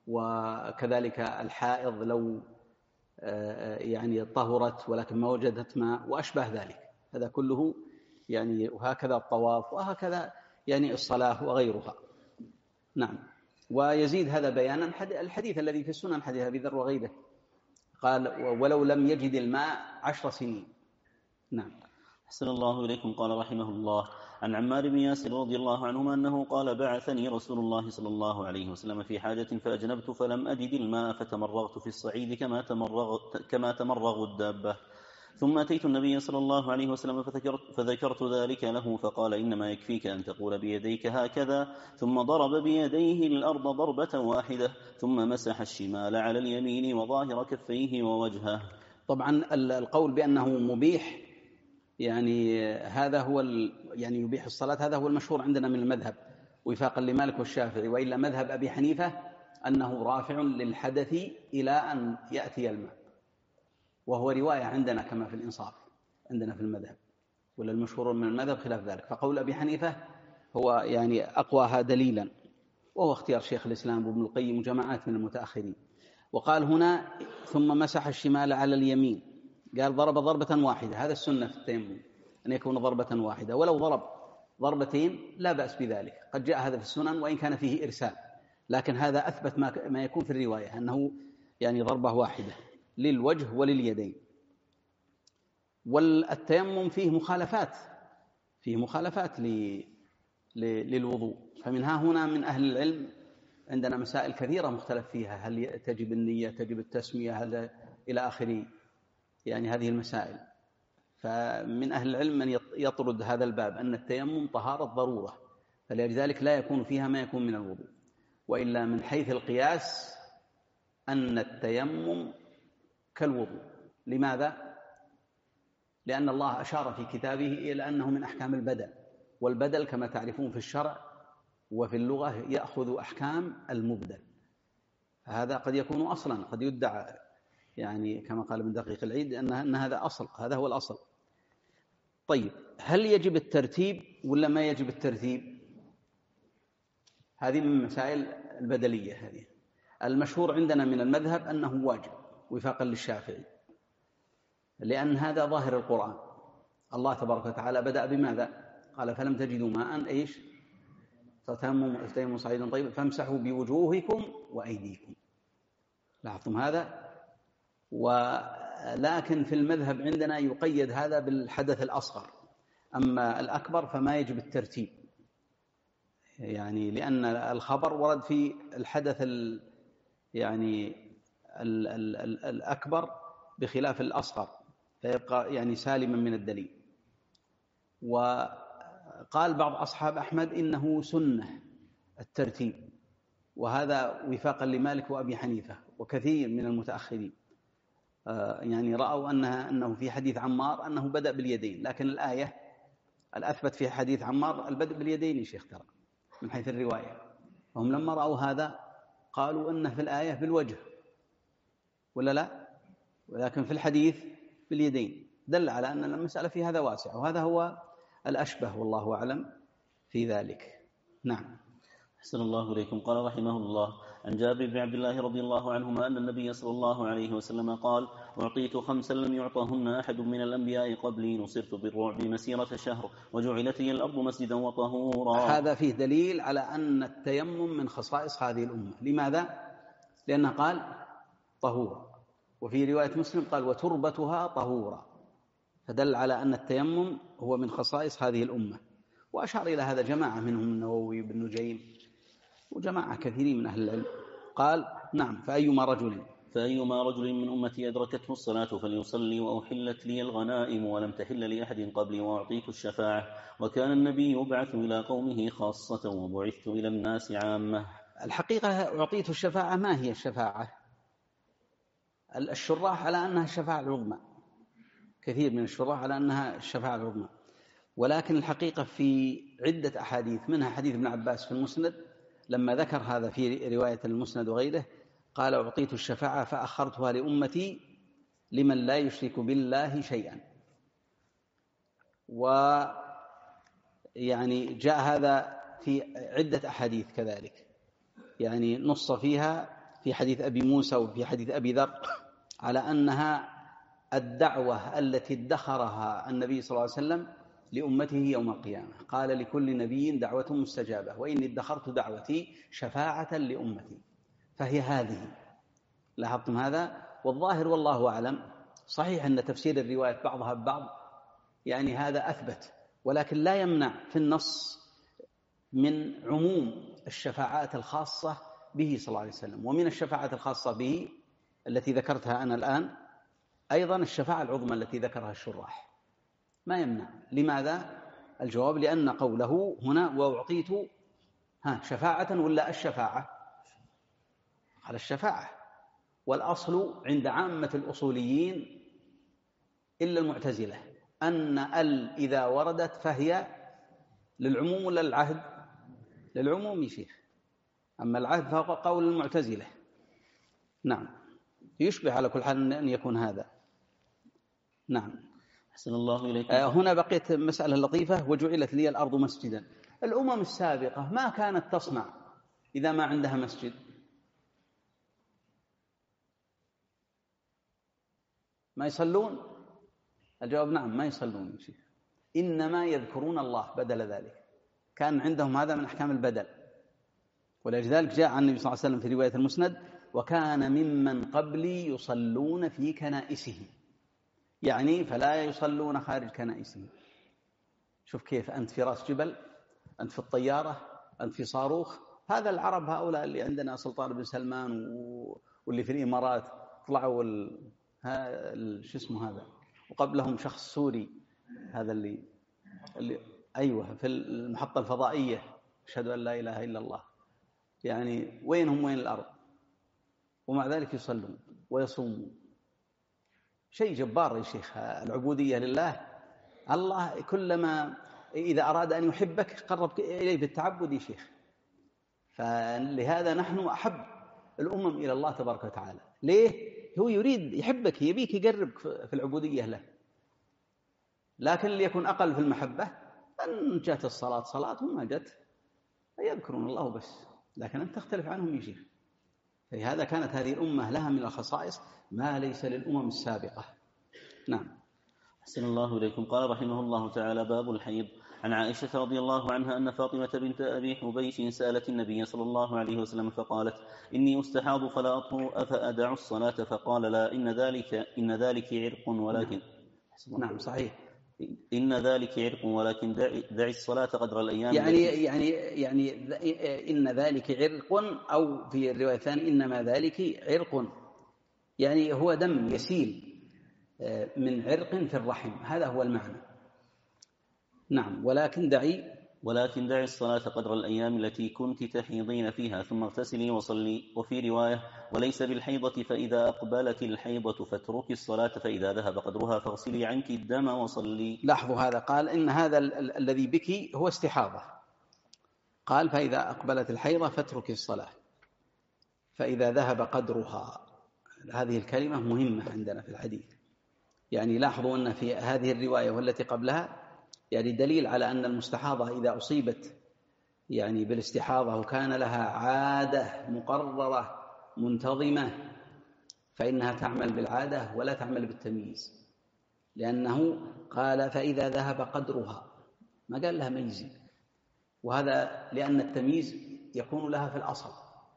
وكذلك الحائض لو يعني طهرت ولكن ما وجدت ماء وأشبه ذلك. هذا كله يعني، وهكذا الطواف، وهكذا يعني الصلاة وغيرها. نعم. ويزيد هذا بيانا الحديث الذي في السنن، حديث أبي ذر وغيره، قال ولو لم يجد الماء عشر سنين. نعم. أحسن الله إليكم. قال رحمه الله عن عمار بن ياسر رضي الله عنهما أنه قال بعثني رسول الله صلى الله عليه وسلم في حاجة فأجنبت فلم أجد الماء فتمرغت في الصعيد كما تمرغ, كما تمرغ الدابة، ثم أتيت النبي صلى الله عليه وسلم فذكرت, فذكرت ذلك له فقال إنما يكفيك أن تقول بيديك هكذا، ثم ضرب بيديه الأرض ضربة واحدة ثم مسح الشمال على اليمين وظاهر كفيه ووجهه. طبعا القول بأنه مبيح يعني هذا هو يعني يبيح الصلاة، هذا هو المشهور عندنا من المذهب وفاقا لمالك والشافعي، وإلا مذهب أبي حنيفة أنه رافع للحدث إلى أن يأتي الماء، وهو رواية عندنا كما في الإنصاف عندنا في المذهب، ولا المشهور من المذهب خلاف ذلك. فقول أبي حنيفة هو يعني أقواها دليلا، وهو اختيار شيخ الإسلام وابن القيم وجماعات من المتأخرين. وقال هنا ثم مسح الشمال على اليمين، قال ضرب ضربة واحدة، هذا السنة في التيمم أن يكون ضربة واحدة، ولو ضرب ضربتين لا بأس بذلك، قد جاء هذا في السنن وإن كان فيه إرسال، لكن هذا أثبت ما يكون في الرواية أنه يعني ضربة واحدة للوجه ولليدين. والتيمم فيه مخالفات فيه مخالفات للوضوء، فمنها هنا من أهل العلم عندنا مسائل كثيرة مختلف فيها، هل تجب النية، تجب التسمية، هل إلى آخر يعني هذه المسائل. فمن أهل العلم من يطرد هذا الباب أن التيمم طهارة ضرورة، فلذلك لا يكون فيها ما يكون من الوضوء. وإلا من حيث القياس أن التيمم كالوضوء. لماذا؟ لأن الله أشار في كتابه إلى أنه من أحكام البدل، والبدل كما تعرفون في الشرع وفي اللغة يأخذ أحكام المبدل، هذا قد يكون أصلا، قد يدعى يعني كما قال ابن دقيق العيد أن هذا أصل، هذا هو الأصل. طيب، هل يجب الترتيب ولا ما يجب الترتيب؟ هذه من مسائل البدلية. هذه المشهور عندنا من المذهب أنه واجب وفاقا للشافعي، لأن هذا ظاهر القرآن. الله تبارك وتعالى بدأ بماذا؟ قال فلم تجدوا ماء إيش؟ فتيمموا صعيدا طيبا فامسحوا بوجوهكم وأيديكم. لاحظتم هذا؟ ولكن في المذهب عندنا يقيد هذا بالحدث الأصغر، أما الأكبر فما يجب الترتيب، يعني لأن الخبر ورد في الحدث ال يعني ال ال ال الأكبر بخلاف الأصغر، فيبقى يعني سالما من الدليل. وقال بعض أصحاب أحمد إنه سنة الترتيب، وهذا وفاقا لمالك وأبي حنيفة وكثير من المتأخرين، يعني رأوا أنها أنه في حديث عمار أنه بدأ باليدين، لكن الآية الأثبت في حديث عمار البدء باليدين يا شيخ ترى من حيث الرواية، وهم لما رأوا هذا قالوا أنه في الآية بالوجه ولا لا، ولكن في الحديث باليدين، دل على أن المسألة في هذا واسعة، وهذا هو الأشبه والله أعلم في ذلك. نعم. أحسن الله إليكم. قال رحمه الله: عن جابر بن عبد الله رضي الله عنهما أن النبي صلى الله عليه وسلم قال: أعطيت خمسا لم يعطهن أحد من الأنبياء قبلي، نصرت بالرعب مسيرة شهر، وجعلت لي الأرض مسجدا وطهورا. هذا فيه دليل على أن التيمم من خصائص هذه الأمة. لماذا؟ لأنه قال طهورا، وفي رواية مسلم قال وتربتها طهورا، فدل على أن التيمم هو من خصائص هذه الأمة. وأشار إلى هذا جماعة منهم النووي بن نجيم وجماعة كثيرين من أهل العلم. قال: نعم، فأيما رجل فأيما رجل من أمتي أدركته الصلاة فليصلي، وأحلت لي الغنائم ولم تحل لأحد قبلي، وأعطيت الشفاعة. وكان النبي يبعث إلى قومه خاصة، وبعثت إلى الناس عامة. الحقيقة أعطيت الشفاعة، ما هي الشفاعة؟ الشراح على أنها الشفاعة العظمى، كثير من الشراح على أنها الشفاعة العظمى، ولكن الحقيقة في عدة أحاديث، منها حديث ابن عباس في المسند لما ذكر هذا في رواية المسند وغيره، قال: أعطيت الشفاعة فأخرتها لأمتي لمن لا يشرك بالله شيئا. ويعني جاء هذا في عدة أحاديث كذلك، يعني نص فيها في حديث أبي موسى وفي حديث أبي ذر على أنها الدعوة التي ادخرها النبي صلى الله عليه وسلم لأمته يوم القيامة. قال: لكل نبي دعوة مستجابة، وإني ادخرت دعوتي شفاعة لأمتي، فهي هذه. لاحظتم هذا؟ والظاهر والله أعلم صحيح أن تفسير الرواية بعضها ببعض يعني هذا أثبت، ولكن لا يمنع في النص من عموم الشفاعات الخاصة به صلى الله عليه وسلم. ومن الشفاعات الخاصة به التي ذكرتها أنا الآن أيضا الشفاعة العظمى التي ذكرها الشراح، ما يمنع. لماذا؟ الجواب: لأن قوله هنا وأعطيت ها شفاعة ولا الشفاعة؟ على الشفاعة. والأصل عند عامة الأصوليين إلا المعتزلة أن ال إذا وردت فهي للعموم ولا للعهد؟ للعموم يا شيخ، أما العهد فهو قول المعتزلة. نعم، يشبه على كل حال أن يكون هذا. نعم. أحسن الله إليكم. هنا بقيت مسألة لطيفة: وجعلت لي الأرض مسجدا. الأمم السابقة ما كانت تصنع إذا ما عندها مسجد؟ ما يصلون؟ الجواب: نعم، ما يصلون يا شيخ، إنما يذكرون الله بدل ذلك. كان عندهم هذا من أحكام البدل. ولذلك جاء عن النبي صلى الله عليه وسلم في رواية المسند: وكان ممن قبلي يصلون في كنائسهم، يعني فلا يصلون خارج كنائسهم. شوف كيف أنت في رأس جبل، أنت في الطيارة، أنت في صاروخ. هذا العرب هؤلاء اللي عندنا سلطان بن سلمان واللي في الإمارات طلعوا ال... ها... ال... شو اسمه هذا، وقبلهم شخص سوري هذا اللي... اللي أيوة في المحطة الفضائية، أشهد أن لا إله إلا الله. يعني وينهم وين الأرض، ومع ذلك يصلون ويصومون. شيء جبار يا شيخ، العبودية لله. الله كلما إذا أراد أن يحبك قرب إليه بالتعبد يا شيخ. فلهذا نحن أحب الأمم إلى الله تبارك وتعالى. ليه؟ هو يريد يحبك، يبيك يقربك في العبودية له. لكن ليكن أقل في المحبة أن جاءت الصلاة صلاة وما جاءت يذكرون الله بس، لكن أنت تختلف عنهم يا شيخ. فلهذا كانت هذه الأمة لها من الخصائص ما ليس للأمم السابقة. نعم. أحسن الله إليكم. قال رحمه الله تعالى: باب الحيض. عن عائشة رضي الله عنها أن فاطمة بنت أبي حبيش سألت النبي صلى الله عليه وسلم فقالت: إني أستحاض فلا أطهر أفأدع الصلاة؟ فقال: لا، إن ذلك إن ذلك عرق ولكن نعم صحيح، إن ذلك عرق ولكن دع الصلاة قدر الأيام. يعني يعني يعني إن ذلك عرق، أو في الرواية الثانية إنما ذلك عرق، يعني هو دم يسيل من عرق في الرحم، هذا هو المعنى. نعم. ولكن دعي ولكن دعي الصلاة قدر الأيام التي كنت تحيضين فيها ثم اغتسلي وصلي. وفي رواية: وليس بالحيضة فإذا أقبلت الحيضة فاتركي الصلاة، فإذا ذهب قدرها فاغسلي عنك الدم وصلي. لاحظوا هذا، قال إن هذا ال- الذي بك هو استحاضة، قال فإذا أقبلت الحيضة فاتركي الصلاة، فإذا ذهب قدرها. هذه الكلمة مهمة عندنا في الحديث. يعني لاحظوا أن في هذه الرواية والتي قبلها يعني دليل على أن المستحاضة إذا أصيبت يعني بالاستحاضة وكان لها عادة مقررة منتظمة فإنها تعمل بالعادة ولا تعمل بالتمييز، لأنه قال فإذا ذهب قدرها، ما قال لها ميزي، وهذا لأن التمييز يكون لها في الأصل،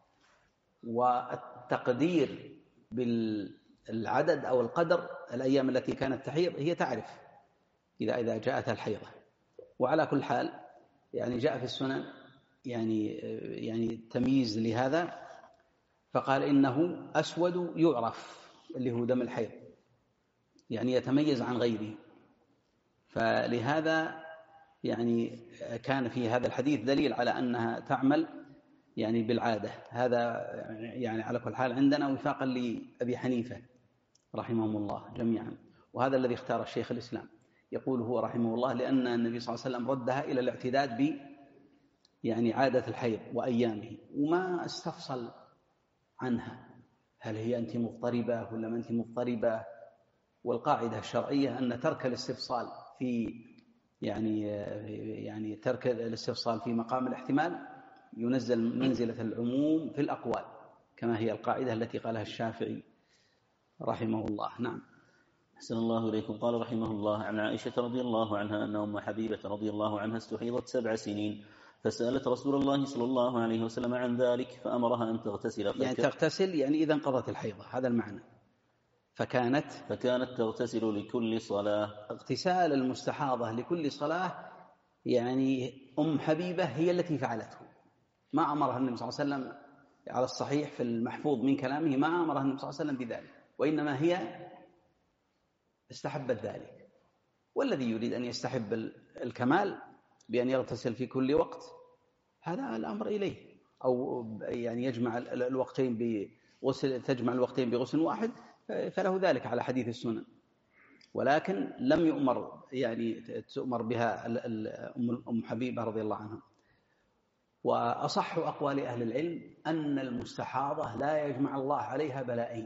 والتقدير بالعدد أو القدر الأيام التي كانت تحيض هي تعرف إذا إذا جاءت الحيضة. وعلى كل حال يعني جاء في السنن يعني يعني تمييز لهذا، فقال إنه أسود يعرف اللي هو دم الحيض، يعني يتميز عن غيره. فلهذا يعني كان في هذا الحديث دليل على أنها تعمل يعني بالعادة. هذا يعني على كل حال عندنا وفاقا لأبي حنيفة رحمهم الله جميعا، وهذا الذي اختار الشيخ الإسلام، يقول هو رحمه الله لأن النبي صلى الله عليه وسلم ردها إلى الاعتداد ب يعني عادة الحيض وأيامه، وما استفصل عنها هل هي أنت مضطربة ولا ما أنت مضطربة. والقاعدة الشرعية أن ترك الاستفصال في يعني يعني ترك الاستفصال في مقام الاحتمال ينزل منزلة العموم في الأقوال، كما هي القاعدة التي قالها الشافعي رحمه الله. نعم. أحسن الله إليكم. قال رحمه الله عن عائشة رضي الله عنها أن أم حبيبة رضي الله عنها استحيضت سبع سنين فسألت رسول الله صلى الله عليه وسلم عن ذلك فأمرها أن تغتسل. يعني تغتسل يعني إذا انقضت الحيضة، هذا المعنى. فكانت فكانت تغتسل لكل صلاة. اغتسال المستحاضة لكل صلاة يعني أم حبيبة هي التي فعلته، ما أمرها النبي صلى الله عليه وسلم على الصحيح في المحفوظ من كلامه، ما أمرها النبي صلى الله عليه وسلم بذلك، وإنما هي استحبت ذلك. والذي يريد أن يستحب الكمال بأن يغتسل في كل وقت هذا الأمر إليه، أو يعني يجمع الوقتين بغسل تجمع الوقتين بغسل واحد فله ذلك على حديث السنن، ولكن لم يؤمر يعني تؤمر بها أم حبيبة رضي الله عنها. وأصح أقوال أهل العلم أن المستحاضة لا يجمع الله عليها بلائين.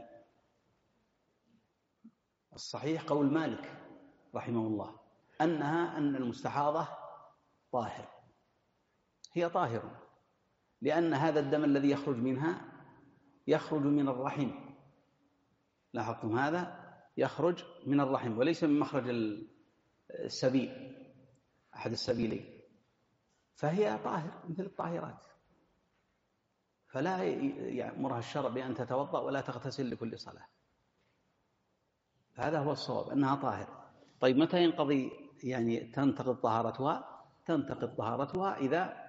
الصحيح قول مالك رحمه الله أنها أن المستحاضة طاهر، هي طاهرة، لأن هذا الدم الذي يخرج منها يخرج من الرحم، لاحظتم هذا؟ يخرج من الرحم وليس من مخرج السبيل أحد السبيلين، فهي طاهر مثل الطاهرات، فلا يأمرها الشرع بأن تتوضأ ولا تغتسل لكل صلاة. هذا هو الصواب أنها طاهر. طيب متى ينقضي يعني تنتقض طهارتها؟ تنتقض طهارتها إذا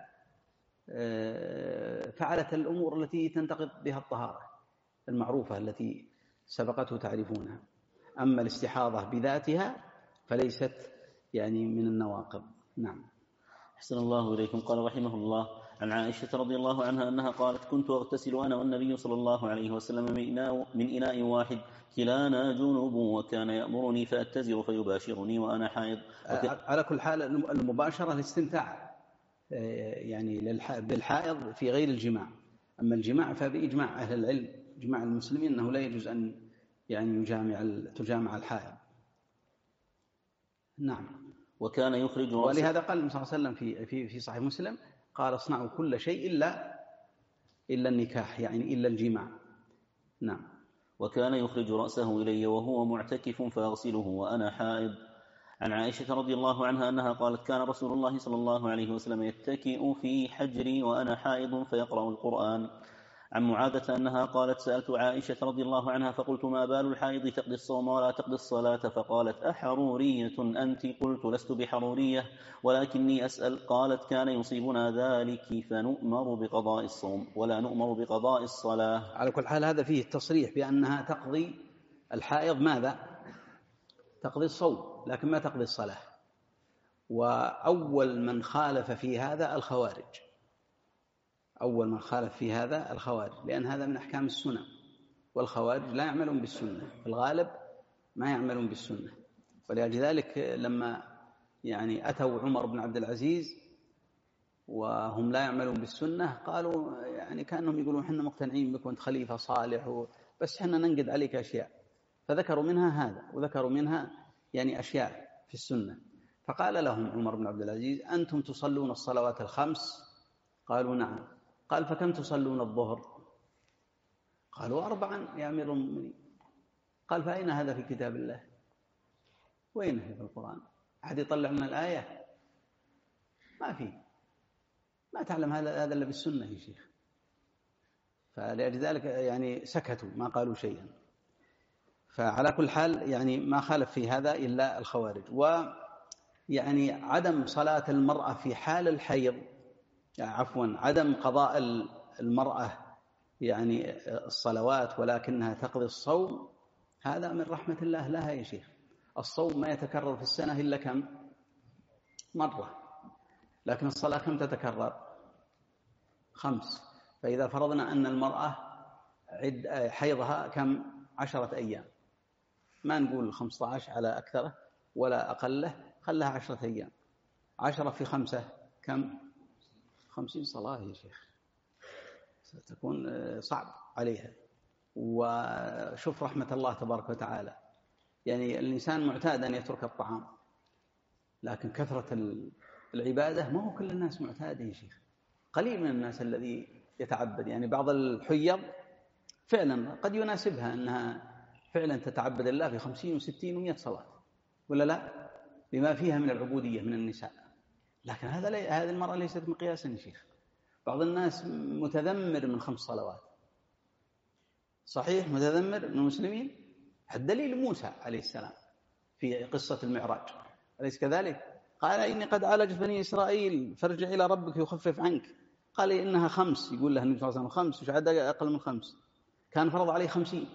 فعلت الأمور التي تنتقض بها الطهارة المعروفة التي سبقته تعرفونها. أما الاستحاضة بذاتها فليست يعني من النواقض. نعم. أحسن الله إليكم. قال رحمه الله عن عائشة رضي الله عنها أنها قالت كنت أغتسل أنا والنبي صلى الله عليه وسلم من إناء واحد كلانا جنوب وكان يأمرني فأتزر فيباشرني وأنا حائض. وك... على كل حال المباشرة الاستمتاع يعني بالحائض في غير الجماع. أما الجماع فبإجماع أهل العلم إجماع المسلمين أنه لا يجوز أن يعني يجامع تجامع الحائض. نعم. وكان يخرج رأسه. ولهذا قال النبي صلى الله عليه وسلم في في في صحيح مسلم قال اصنعوا كل شيء إلا إلا النكاح يعني إلا الجماع. نعم. وكان يخرج رأسه إلي وهو معتكف فأغسله وأنا حائض. عن عائشة رضي الله عنها أنها قالت كان رسول الله صلى الله عليه وسلم يتكئ في حجري وأنا حائض فيقرأ القرآن. عن معاذة أنها قالت سألت عائشة رضي الله عنها فقلت ما بال الحائض تقضي الصوم ولا تقضي الصلاة؟ فقالت أحرورية أنت؟ قلت لست بحرورية ولكني أسأل. قالت كان يصيبنا ذلك فنؤمر بقضاء الصوم ولا نؤمر بقضاء الصلاة. على كل حال هذا فيه التصريح بأنها تقضي الحائض ماذا؟ تقضي الصوم لكن ما تقضي الصلاة. وأول من خالف في هذا الخوارج، أول من خالف في هذا الخوارج، لأن هذا من أحكام السنة، والخوارج لا يعملون بالسنة في الغالب، ما يعملون بالسنة. ولأجل ذلك لما يعني أتوا عمر بن عبد العزيز وهم لا يعملون بالسنة قالوا يعني كأنهم يقولون حنا مقتنعين بك وأنت خليفة صالح بس حنا ننقد عليك أشياء، فذكروا منها هذا وذكروا منها يعني أشياء في السنة. فقال لهم عمر بن عبد العزيز أنتم تصلون الصلوات الخمس قالوا نعم. قال فكم تصلون الظهر؟ قالوا أربعا يا أمير المؤمنين. قال فأين هذا في كتاب الله؟ وين في القرآن؟ أحد يطلع من الآية؟ ما في، ما تعلم هذا هذا إلا بالسنة يا شيخ. فلأجل ذلك يعني سكتوا ما قالوا شيئا. فعلى كل حال يعني ما خالف في هذا إلا الخوارج. ويعني عدم صلاة المرأة في حال الحيض، يعني عفوا عدم قضاء المرأة يعني الصلوات ولكنها تقضي الصوم، هذا من رحمة الله لها يا شيخ. الصوم ما يتكرر في السنة إلا كم مرة، لكن الصلاة كم تتكرر؟ خمس. فإذا فرضنا أن المرأة عد حيضها كم؟ عشرة أيام، ما نقول خمسة عشر على أكثره ولا أقله، خلها عشرة أيام. عشرة في خمسة كم؟ خمسين صلاة يا شيخ، ستكون صعب عليها. وشوف رحمة الله تبارك وتعالى، يعني الإنسان معتاد أن يترك الطعام، لكن كثرة العبادة ما هو كل الناس معتاد يا شيخ. قليل من الناس الذي يتعبد. يعني بعض الحيض فعلا قد يناسبها أنها فعلا تتعبد الله في خمسين وستين ومئة صلاة، ولا لا؟ بما فيها من العبودية من النساء. لكن هذا لي... هذه المرأة ليست مقياسا يا شيخ. بعض الناس متذمر من خمس صلوات، صحيح متذمر من المسلمين. الدليل موسى عليه السلام في قصة المعراج، أليس كذلك؟ قال إني قد عالجت بني إسرائيل فارجع إلى ربك يخفف عنك. قال إنها خمس، يقول له النبي صلى الله عليه وسلم خمس، وش عاد أقل من خمس؟ كان فرض عليه خمسين.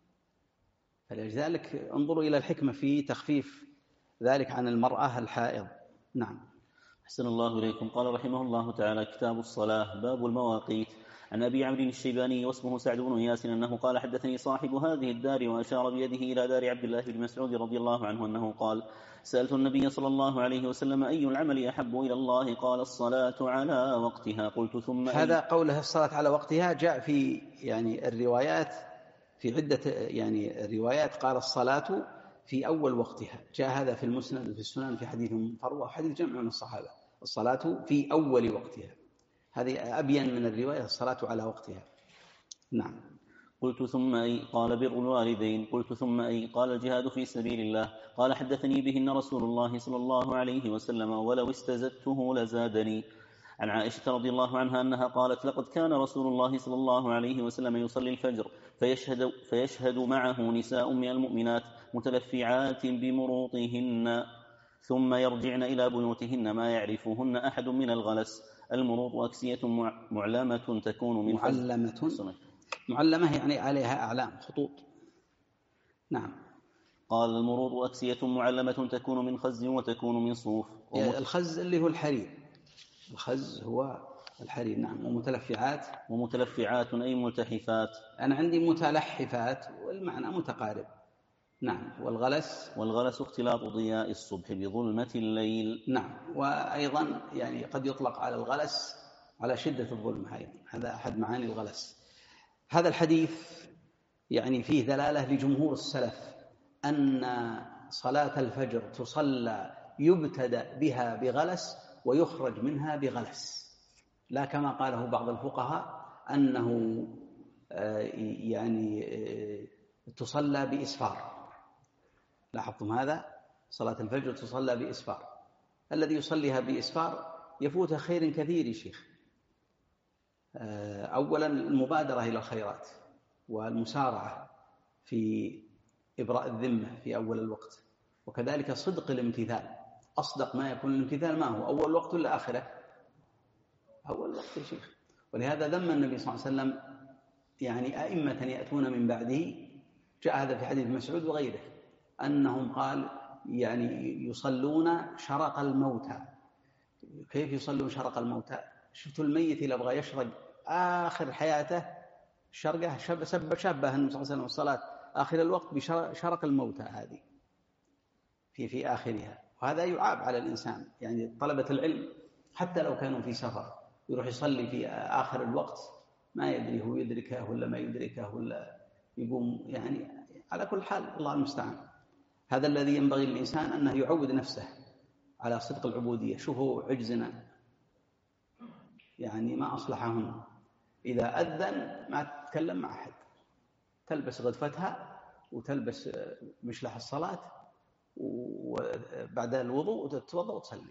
فلذلك انظروا إلى الحكمة في تخفيف ذلك عن المرأة الحائض. نعم. أحسن الله إليكم. قال رحمه الله تعالى: كتاب الصلاة، باب المواقيت. عن أبي عمرو الشيباني واسمه سعد بن إياس أنه قال: حدثني صاحب هذه الدار، وأشار بيده إلى دار عبد الله بن مسعود رضي الله عنه أنه قال: سألت النبي صلى الله عليه وسلم: أي العمل أحب إلى الله؟ قال: الصلاة على وقتها. قلت: ثم أي؟ هذا قوله الصلاة على وقتها جاء في يعني الروايات، في عدة يعني الروايات قال الصلاة في أول وقتها. جاء هذا في المسند وفي السنن في حديث فروة وحديث جمع من الصحابة. الصلاة في أول وقتها، هذه أبين من الرواية الصلاة على وقتها. نعم. قلت: ثم أي؟ قال: بر الوالدين. قلت: ثم أي؟ قال: الجهاد في سبيل الله. قال: حدثني بهن رسول الله صلى الله عليه وسلم، ولو استزدته لزادني. عن عائشة رضي الله عنها أنها قالت: لقد كان رسول الله صلى الله عليه وسلم يصلي الفجر فيشهد, فيشهد معه نساء من المؤمنات متلفعات بمروطهن، ثم يرجعن إلى بيوتهن ما يعرفهن أحد من الغلس. المروط أكسية معلمة تكون من معلمة معلمة يعني عليها أعلام خطوط. نعم. قال: المروط أكسية معلمة تكون من خز وتكون من صوف. ومت... الخز اللي هو الحرير، الخز هو الحرير. نعم. ومتلفعات ومتلفعات أي ملتحفات. أنا عندي متلحفات والمعنى متقارب. نعم. والغلس والغلس اختلاط ضياء الصبح بظلمة الليل. نعم. وأيضا يعني قد يطلق على الغلس على شدة الظلمة أيضا، هذا أحد معاني الغلس. هذا الحديث يعني فيه دلالة لجمهور السلف أن صلاة الفجر تصلى يبتدأ بها بغلس ويخرج منها بغلس، لا كما قاله بعض الفقهاء أنه يعني تصلى بإسفار. لاحظتم هذا؟ صلاة الفجر تصلى بإسفار. الذي يصليها بإسفار يفوت خير كثير يا شيخ. أولا المبادرة إلى الخيرات والمسارعة في إبراء الذمة في أول الوقت، وكذلك صدق الامتثال. أصدق ما يكون الامتثال ما هو؟ أول وقت ولا آخره؟ أول وقت يا شيخ. ولهذا ذم النبي صلى الله عليه وسلم يعني أئمة يأتون من بعده، جاء هذا في حديث مسعود وغيره، أنهم قال يعني يصلون شرق الموتى. كيف يصلون شرق الموتى؟ شفتوا الميت إذا بغى يشرق آخر حياته شرقه، شب سب شبه النبي صلى الله عليه وسلم الصلاة آخر الوقت بشرق الموتى هذه في في آخرها. وهذا يعاب على الإنسان. يعني طلبة العلم حتى لو كانوا في سفر يروح يصلي في آخر الوقت، ما يدري هو يدركه ولا ما يدركه ولا يقوم، يعني على كل حال الله المستعان. هذا الذي ينبغي للإنسان أنه يعود نفسه على صدق العبودية. شوفوا عجزنا يعني ما أصلحهن. إذا أذن ما تتكلم مع أحد، تلبس غرفتها وتلبس مشلح الصلاة وبعد الوضوء وتتوضأ وتصلي.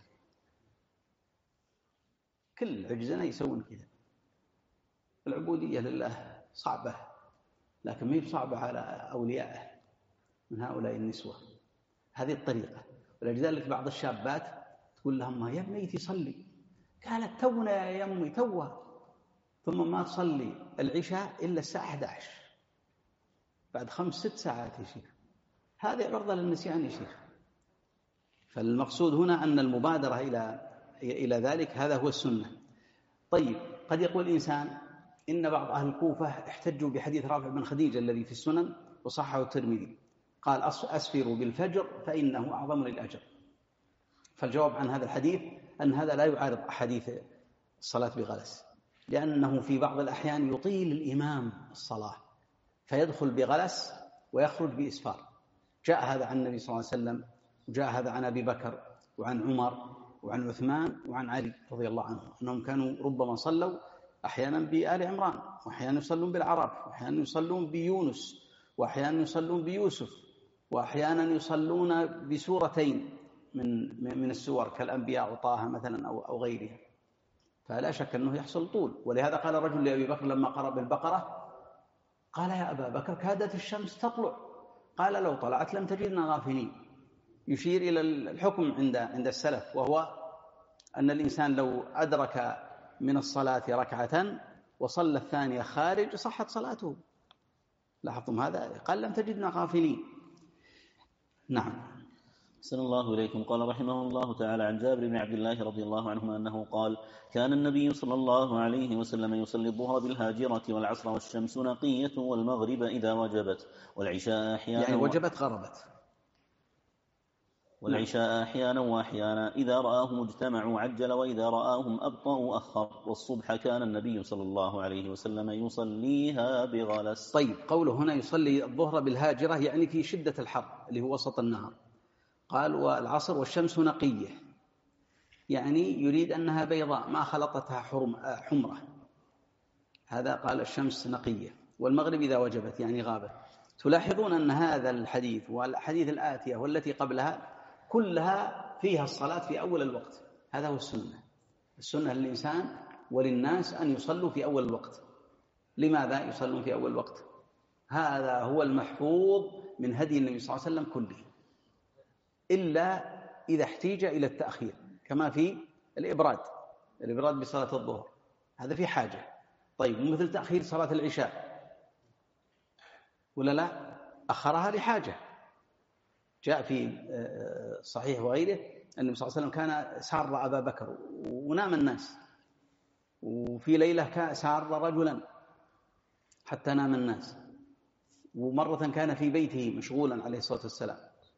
كل عجزنا يسوون كذا. العبودية لله صعبة، لكن ما هي صعبة على أوليائه من هؤلاء النسوة. هذه الطريقة. ولذلك بعض الشابات تقول لهم يا بنيتي صلي، قالت تونا يا يمي توا، ثم ما تصلي العشاء إلا الساعة أحد عشر بعد خمس ست ساعات يا شيخ. هذه عرضة للنسيان يا شيخ. فالمقصود هنا أن المبادرة إلى إلى ذلك هذا هو السنة. طيب، قد يقول إنسان إن بعض أهل الكوفة احتجوا بحديث رافع بن خديجة الذي في السنن وصححه الترمذي، قال أسفروا بالفجر فإنه أعظم للأجر. فالجواب عن هذا الحديث أن هذا لا يعارض أحاديث الصلاة بغلس، لأنه في بعض الأحيان يطيل الإمام الصلاة فيدخل بغلس ويخرج بإسفار. جاء هذا عن النبي صلى الله عليه وسلم، وجاء هذا عن أبي بكر وعن عمر وعن عثمان وعن علي رضي الله عنهم، أنهم كانوا ربما صلوا أحيانا بآل عمران، وأحيانا يصلون بالعراف، وأحيانا يصلون بيونس، وأحيانا يصلون بيوسف، وأحيانا يصلون بسورتين من من السور كالأنبياء وطه مثلا أو أو غيرها. فلا شك أنه يحصل طول. ولهذا قال رجل لأبي بكر لما قرأ بالبقرة، قال يا أبا بكر كادت الشمس تطلع، قال لو طلعت لم تجدنا غافلين. يشير إلى الحكم عند عند السلف، وهو أن الإنسان لو أدرك من الصلاة ركعة وصلى الثانية خارج صحت صلاته. لاحظتم هذا؟ قال لم تجدنا غافلين. نعم. أحسن الله إليكم. قال رحمه الله تعالى عن جابر بن عبد الله رضي الله عنهما أنه قال كان النبي صلى الله عليه وسلم يصلي الظهر بالهاجرة والعصر والشمس نقية والمغرب إذا وجبت والعشاء أحيانا يعني وجبت غربت والعشاء أحيانا وأحيانا إذا رآهم اجتمعوا عجل وإذا رآهم أبطأوا أخر والصبح كان النبي صلى الله عليه وسلم يصليها بغلس. طيب، قوله هنا يصلي الظهر بالهاجرة يعني في شدة الحر اللي هو وسط النهار. قال والعصر والشمس نقية، يعني يريد أنها بيضاء ما خلطتها حمرة. هذا قال الشمس نقية. والمغرب إذا وجبت يعني غابت. تلاحظون أن هذا الحديث والحديث الآتية والتي قبلها كلها فيها الصلاة في أول الوقت. هذا هو السنة. السنة للإنسان وللناس أن يصلوا في أول الوقت. لماذا يصلون في أول الوقت؟ هذا هو المحفوظ من هدي النبي صلى الله عليه وسلم كله، إلا إذا احتيج إلى التأخير، كما في الإبراد الإبراد بصلاة الظهر، هذا في حاجة. طيب، مثل تأخير صلاة العشاء ولا لا؟ أخرها لحاجة. جاء في صحيح وغيره أن النبي صلى الله عليه وسلم كان سار أبا بكر ونام الناس، وفي ليلة سار رجلا حتى نام الناس، ومرة كان في بيته مشغولا عليه الصلاة والسلام،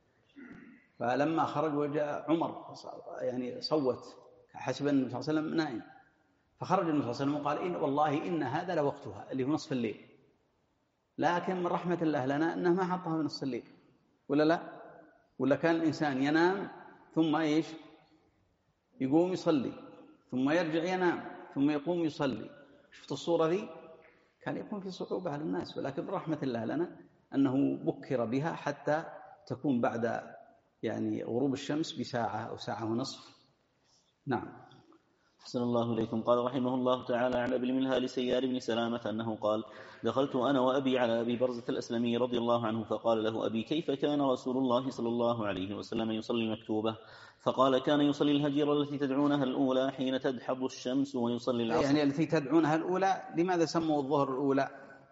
فلما خرج وجاء عمر يعني صوت حسب النبي صلى الله عليه وسلم نائم، فخرج النبي صلى الله عليه وسلم وقال إن والله إن هذا لوقتها اللي هو نصف الليل، لكن من رحمة الله لنا أنه ما حطها من نصف الليل ولا لا؟ ولا كان الإنسان ينام ثم إيش يقوم يصلي ثم يرجع ينام ثم يقوم يصلي. شفت الصورة ذي؟ كان يكون في صعوبة على الناس، ولكن برحمة الله لنا أنه بكر بها حتى تكون بعد يعني غروب الشمس بساعة أو ساعة ونصف. نعم. أحسن الله إليكم. قال رحمه الله تعالى عن أبي المنهال سيار بن سلامة أنه قال دخلت أنا وأبي على أبي برزة الأسلمي رضي الله عنه، فقال له أبي كيف كان رسول الله صلى الله عليه وسلم يصلي مكتوبة؟ فقال كان يصلي الهجيرة التي تدعونها الأولى حين تدحض الشمس، ويصلي العصر. يعني التي تدعونها الأولى لماذا سموا الظهر الأولى؟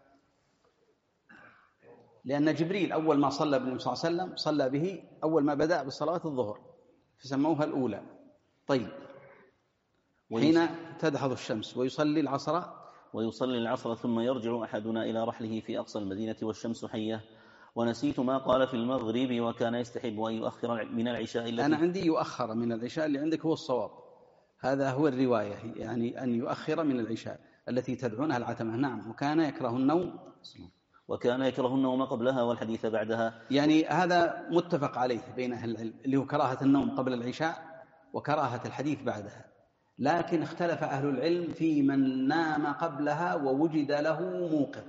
لأن جبريل أول ما صلى بالنبي صلى الله عليه وسلم صلى به أول ما بدأ بالصلاة الظهر فسموها الأولى. طيب، حين تدحض الشمس ويصلي العصر ويصلي العصر ثم يرجع أحدنا إلى رحله في أقصى المدينة والشمس حية. ونسيت ما قال في المغرب وكان يستحب أن يؤخر من العشاء التي أنا عندي يؤخر من العشاء، اللي عندك هو الصواب، هذا هو الرواية، يعني أن يؤخر من العشاء التي تدعونها العتمة. نعم. وكان يكره النوم وكان يكره النوم قبلها والحديث بعدها. يعني هذا متفق عليه بين أهل العلم، اللي هو كراهة النوم قبل العشاء وكراهة الحديث بعدها. لكن اختلف أهل العلم في من نام قبلها ووجد له موقظ،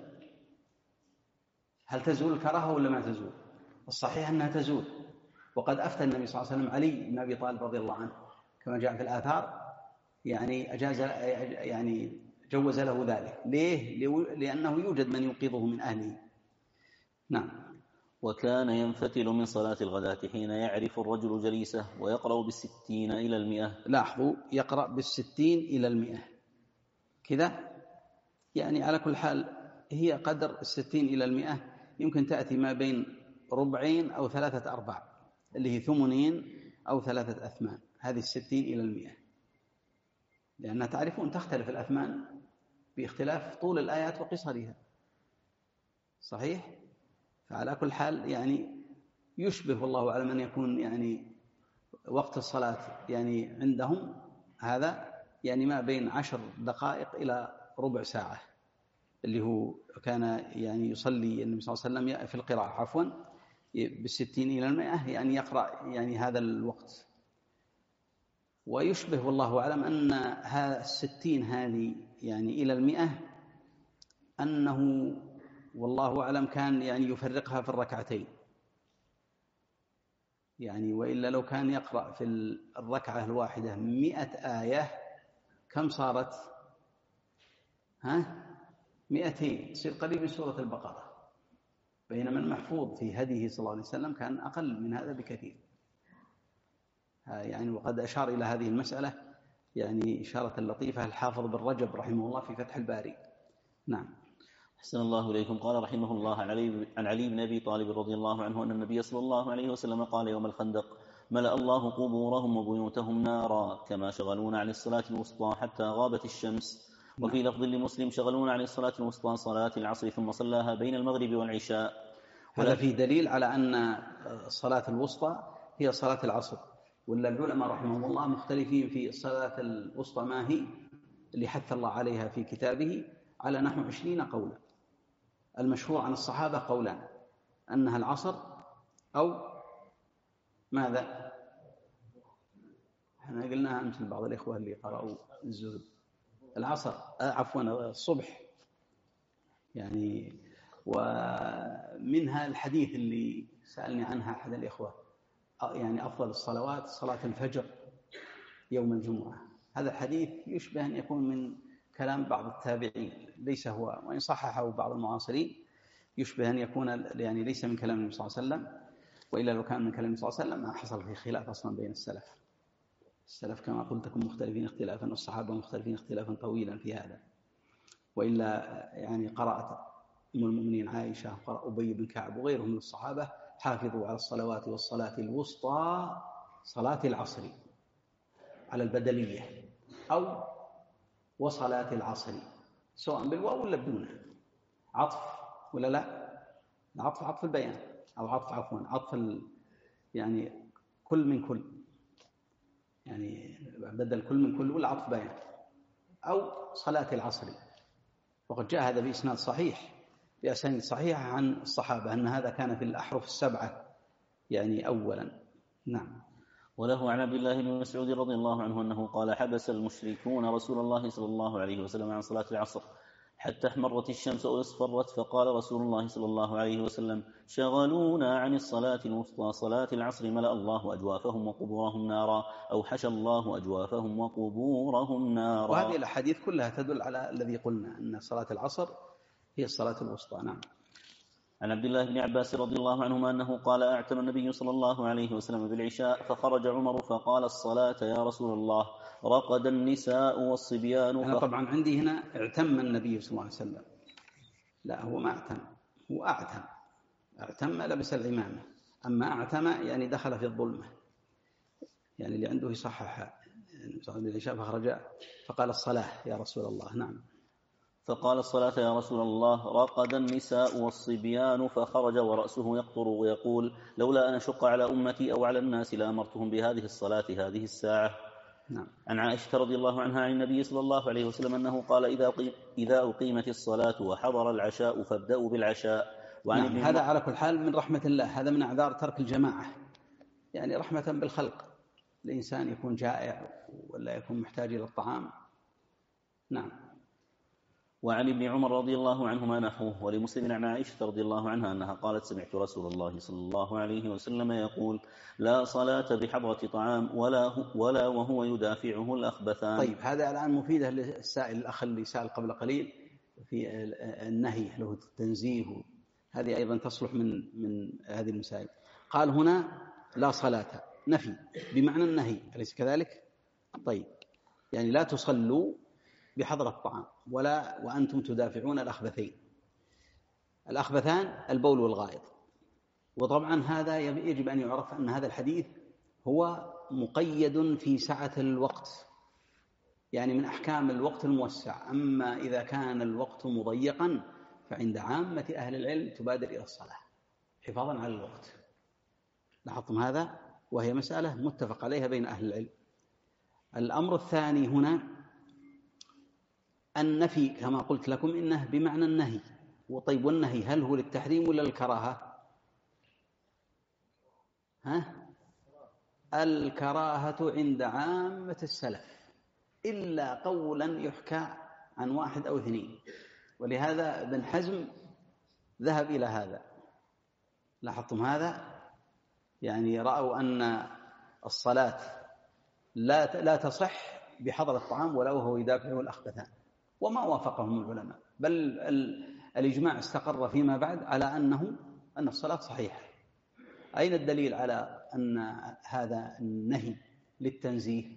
هل تزول الكراهة ولا ما تزول؟ الصحيح أنها تزول، وقد أفتى النبي صلى الله عليه وسلم علي بن أبي طالب رضي الله عنه كما جاء في الآثار، يعني أجاز يعني جوز له ذلك. ليه؟ لأنه يوجد من يوقظه من أهله. نعم. وكان ينفتل من صلاة الغداة حين يعرف الرجل جليسه ويقرأ بالستين إلى المئة. لاحظوا، يقرأ بالستين إلى المئة كذا، يعني على كل حال هي قدر الستين إلى المئة، يمكن تأتي ما بين ربعين أو ثلاثة أرباع، اللي هي ثمنين أو ثلاثة أثمان، هذه الستين إلى المئة، لأنها تعرفون تختلف الأثمان باختلاف طول الآيات وقصرها. صحيح؟ فعلى كل حال يعني يشبه والله أعلم أن يكون يعني وقت الصلاة يعني عندهم هذا يعني ما بين عشر دقائق إلى ربع ساعة، اللي هو كان يعني يصلي النبي صلى الله عليه وسلم في القراءة عفوا بالستين إلى المئة، يعني يقرأ يعني هذا الوقت. ويشبه والله أعلم أن هذا الستين هذه يعني إلى المئة أنه والله أعلم كان يعني يفرقها في الركعتين، يعني وإلا لو كان يقرأ في الركعة الواحدة مئة آية كم صارت؟ ها؟ مئتين، تصير قريب من سورة البقرة، بينما المحفوظ في هديه صلى الله عليه وسلم كان أقل من هذا بكثير. يعني وقد أشار إلى هذه المسألة يعني إشارة لطيفة الحافظ بن رجب رحمه الله في فتح الباري. نعم. أحسن الله إليكم. قال رحمه الله عن علي بن أبي طالب رضي الله عنه أن النبي صلى الله عليه وسلم قال يوم الخندق: ملأ الله قبورهم وبيوتهم نارا كما شغلون عن الصلاة الوسطى حتى غابت الشمس. وفي لفظ لمسلم: شغلون عن الصلاة الوسطى صلاة العصر ثم صلاها بين المغرب والعشاء. هذا فيه دليل على أن الصلاة الوسطى هي صلاة العصر، ولا العلماء رحمهم الله مختلفين في الصلاة الوسطى ما هي، اللي حث الله عليها في كتابه على نحو عشرين قولا. المشهور عن الصحابة قولان: أنها العصر أو ماذا؟ احنا قلناها أمس لبعض الإخوة اللي قرأوا الزهد، العصر عفوا الصبح يعني. ومنها الحديث اللي سألني عنها أحد الإخوة، يعني أفضل الصلوات صلاة الفجر يوم الجمعة. هذا الحديث يشبه أن يكون من كلام بعض التابعين، ليس هو، وإن صححه بعض المعاصرين يشبه أن يكون يعني ليس من كلام النبي صلى الله عليه وسلم، وإلا لو كان من كلام النبي صلى الله عليه وسلم ما حصل فيه خلاف أصلا بين السلف. السلف كما قلت لكم مختلفين اختلافا، والصحابة مختلفين اختلافا طويلا في هذا. وإلا يعني قرأت أم المؤمنين عائشة وقرأ أبي بن كعب وغيرهم من الصحابة: حافظوا على الصلوات والصلاة الوسطى صلاة العصر، على البدلية، أو وصلاة العصر، سواء بالواو ولا بدونها. عطف ولا لا؟ العطف عطف البيان، أو عطف عفوا عطف ال... يعني كل من كل، يعني بدل كل من كل ولا عطف بيان، أو صلاة العصر. وقد جاء هذا بإسناد صحيح بأسانيد صحيحة عن الصحابة أن هذا كان في الأحرف السبعة يعني أولا. نعم. وله عن عبد الله بن مسعود رضي الله عنه أنه قال: حبس المشركون رسول الله صلى الله عليه وسلم عن صلاة العصر حتى احمرت الشمس أو اصفرت، فقال رسول الله صلى الله عليه وسلم: شغلونا عن الصلاة الوسطى صلاة العصر ملأ الله أجوافهم وقبورهم نارا، أو حشى الله أجوافهم وقبورهم نارا. وهذه الأحاديث كلها تدل على الذي قلنا أن صلاة العصر هي الصلاة الوسطى. نعم. عن عبد الله بن عباس رضي الله عنهما أنه قال: أعتم النبي صلى الله عليه وسلم بالعشاء، فخرج عمر فقال: الصلاة يا رسول الله. رقد النساء والصبيان. أنا طبعا عندي هنا اعتم النبي صلى الله عليه وسلم، لا هو ما اعتم، هو أعتم. اعتم لبس العمامة، أما أعتم يعني دخل في الظلمة، يعني اللي عنده يصحح بالعشاء فخرج فقال: الصلاة يا رسول الله. نعم. فقال: الصلاة يا رسول الله. رقد النساء والصبيان، فخرج ورأسه يقطر ويقول: لولا أن أشق على أمتي أو على الناس لأمرتهم بهذه الصلاة هذه الساعة. نعم. عن عائشة رضي الله عنها عن النبي صلى الله عليه وسلم أنه قال: إذا إذا أقيمت الصلاة وحضر العشاء فابدأوا بالعشاء. وعن نعم. هذا على كل حال من رحمة الله، هذا من أعذار ترك الجماعة، يعني رحمة بالخلق. الإنسان يكون جائع ولا يكون محتاج إلى الطعام. نعم. وعن ابن عمر رضي الله عنهما نحوه. ولمسلم عن عائشة رضي الله عنها أنها قالت سمعت رسول الله صلى الله عليه وسلم يقول لا صلاة بحضرة طعام ولا, ولا وهو يدافعه الأخبثان. طيب هذا الآن مفيدة للسائل الأخ اللي سأل قبل قليل في النهي له التنزيه، هذه أيضا تصلح من من هذه المسائل. قال هنا لا صلاة نفي بمعنى النهي، أليس كذلك؟ طيب يعني لا تصلوا بحضرة الطعام ولا وأنتم تدافعون الأخبثين. الأخبثان البول والغائط. وطبعا هذا يجب أن يعرف أن هذا الحديث هو مقيد في سعة الوقت، يعني من أحكام الوقت الموسع. أما إذا كان الوقت مضيقا فعند عامة أهل العلم تبادر إلى الصلاة حفاظا على الوقت. لاحظتم هذا؟ وهي مسألة متفق عليها بين أهل العلم. الأمر الثاني هنا النفي كما قلت لكم إنه بمعنى النهي. وطيب والنهي هل هو للتحريم ولا للكراهة؟ ها؟ الكراهة عند عامة السلف إلا قولا يحكى عن واحد أو اثنين، ولهذا ابن حزم ذهب إلى هذا. لاحظتم هذا؟ يعني رأوا أن الصلاة لا لا تصح بحضر الطعام ولا وهو يدافعه الأخبثان، وما وافقهم العلماء، بل الإجماع استقر فيما بعد على أنه أن الصلاة صحيحة. أين الدليل على أن هذا النهي للتنزيه؟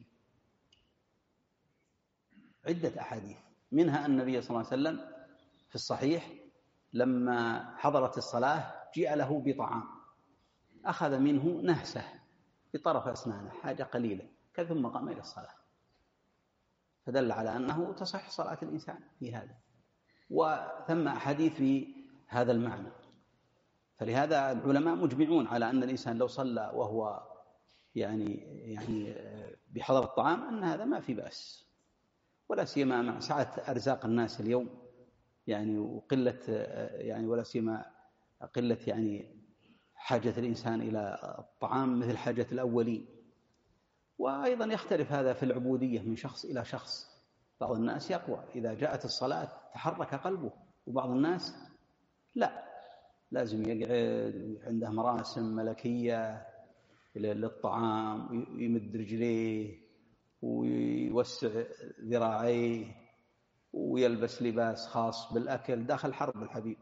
عدة أحاديث، منها أن النبي صلى الله عليه وسلم في الصحيح لما حضرت الصلاة جاء له بطعام أخذ منه نهسة بطرف أسنانه، حاجة قليلة، ثم قام إلى الصلاة، فدل على أنه تصح صلاة الإنسان في هذا. وثم أحاديث في هذا المعنى. فلهذا العلماء مجمعون على أن الإنسان لو صلى وهو يعني يعني بحضر الطعام أن هذا ما في بأس، ولا سيما مع سعة أرزاق الناس اليوم يعني وقلة يعني ولا سيما قلة يعني حاجة الإنسان إلى الطعام مثل حاجة الأولين. وأيضا يختلف هذا في العبودية من شخص إلى شخص. بعض الناس يقوى إذا جاءت الصلاة تحرك قلبه، وبعض الناس لا، لازم يقعد عنده مراسم ملكية للطعام، يمد رجليه ويوسع ذراعيه ويلبس لباس خاص بالأكل، داخل حرب الحبيب.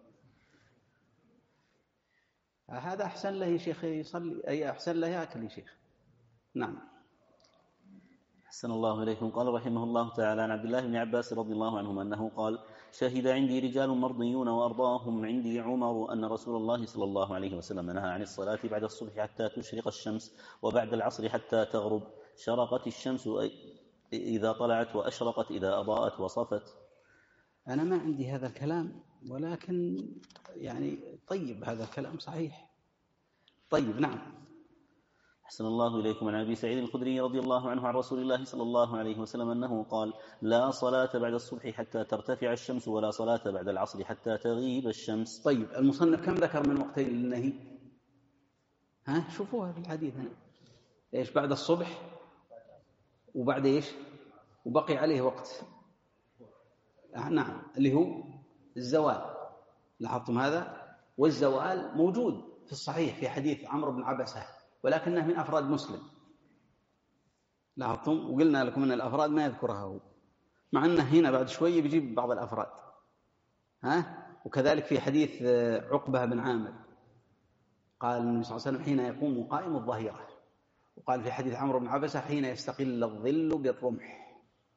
هذا أحسن له يا شيخ يصلي، أي أحسن له يأكل يا شيخ. نعم. أحسن الله إليكم. قال رحمه الله تعالى عن عبد الله بن عباس رضي الله عنهما أنه قال شهد عندي رجال مرضيون وأرضاهم عندي عمر أن رسول الله صلى الله عليه وسلم نهى عن الصلاة بعد الصبح حتى تشرق الشمس وبعد العصر حتى تغرب، شرقت الشمس إذا طلعت وأشرقت إذا أضاءت وصفت. أنا ما عندي هذا الكلام، ولكن يعني طيب هذا الكلام صحيح. طيب نعم. أحسن الله إليكم. عن أبي سعيد الخدري رضي الله عنه عن رسول الله صلى الله عليه وسلم أنه قال لا صلاة بعد الصبح حتى ترتفع الشمس ولا صلاة بعد العصر حتى تغيب الشمس. طيب المصنف كم ذكر من وقتين للنهي؟ ها شوفوها في الحديث هنا. إيش بعد الصبح وبعد إيش وبقي عليه وقت. نعم اللي هو الزوال. لاحظتم هذا؟ والزوال موجود في الصحيح في حديث عمرو بن عبسة، ولكنه من أفراد مسلم. لاحظتم؟ وقلنا لكم أن الأفراد ما يذكرها هو، مع أنه هنا بعد شوي بيجيب بعض الأفراد. ها؟ وكذلك في حديث عقبة بن عامر قال النبي صلى الله عليه وسلم حين يقوم قائم الظهيرة، وقال في حديث عمرو بن عبسة حين يستقل الظل بالرمح،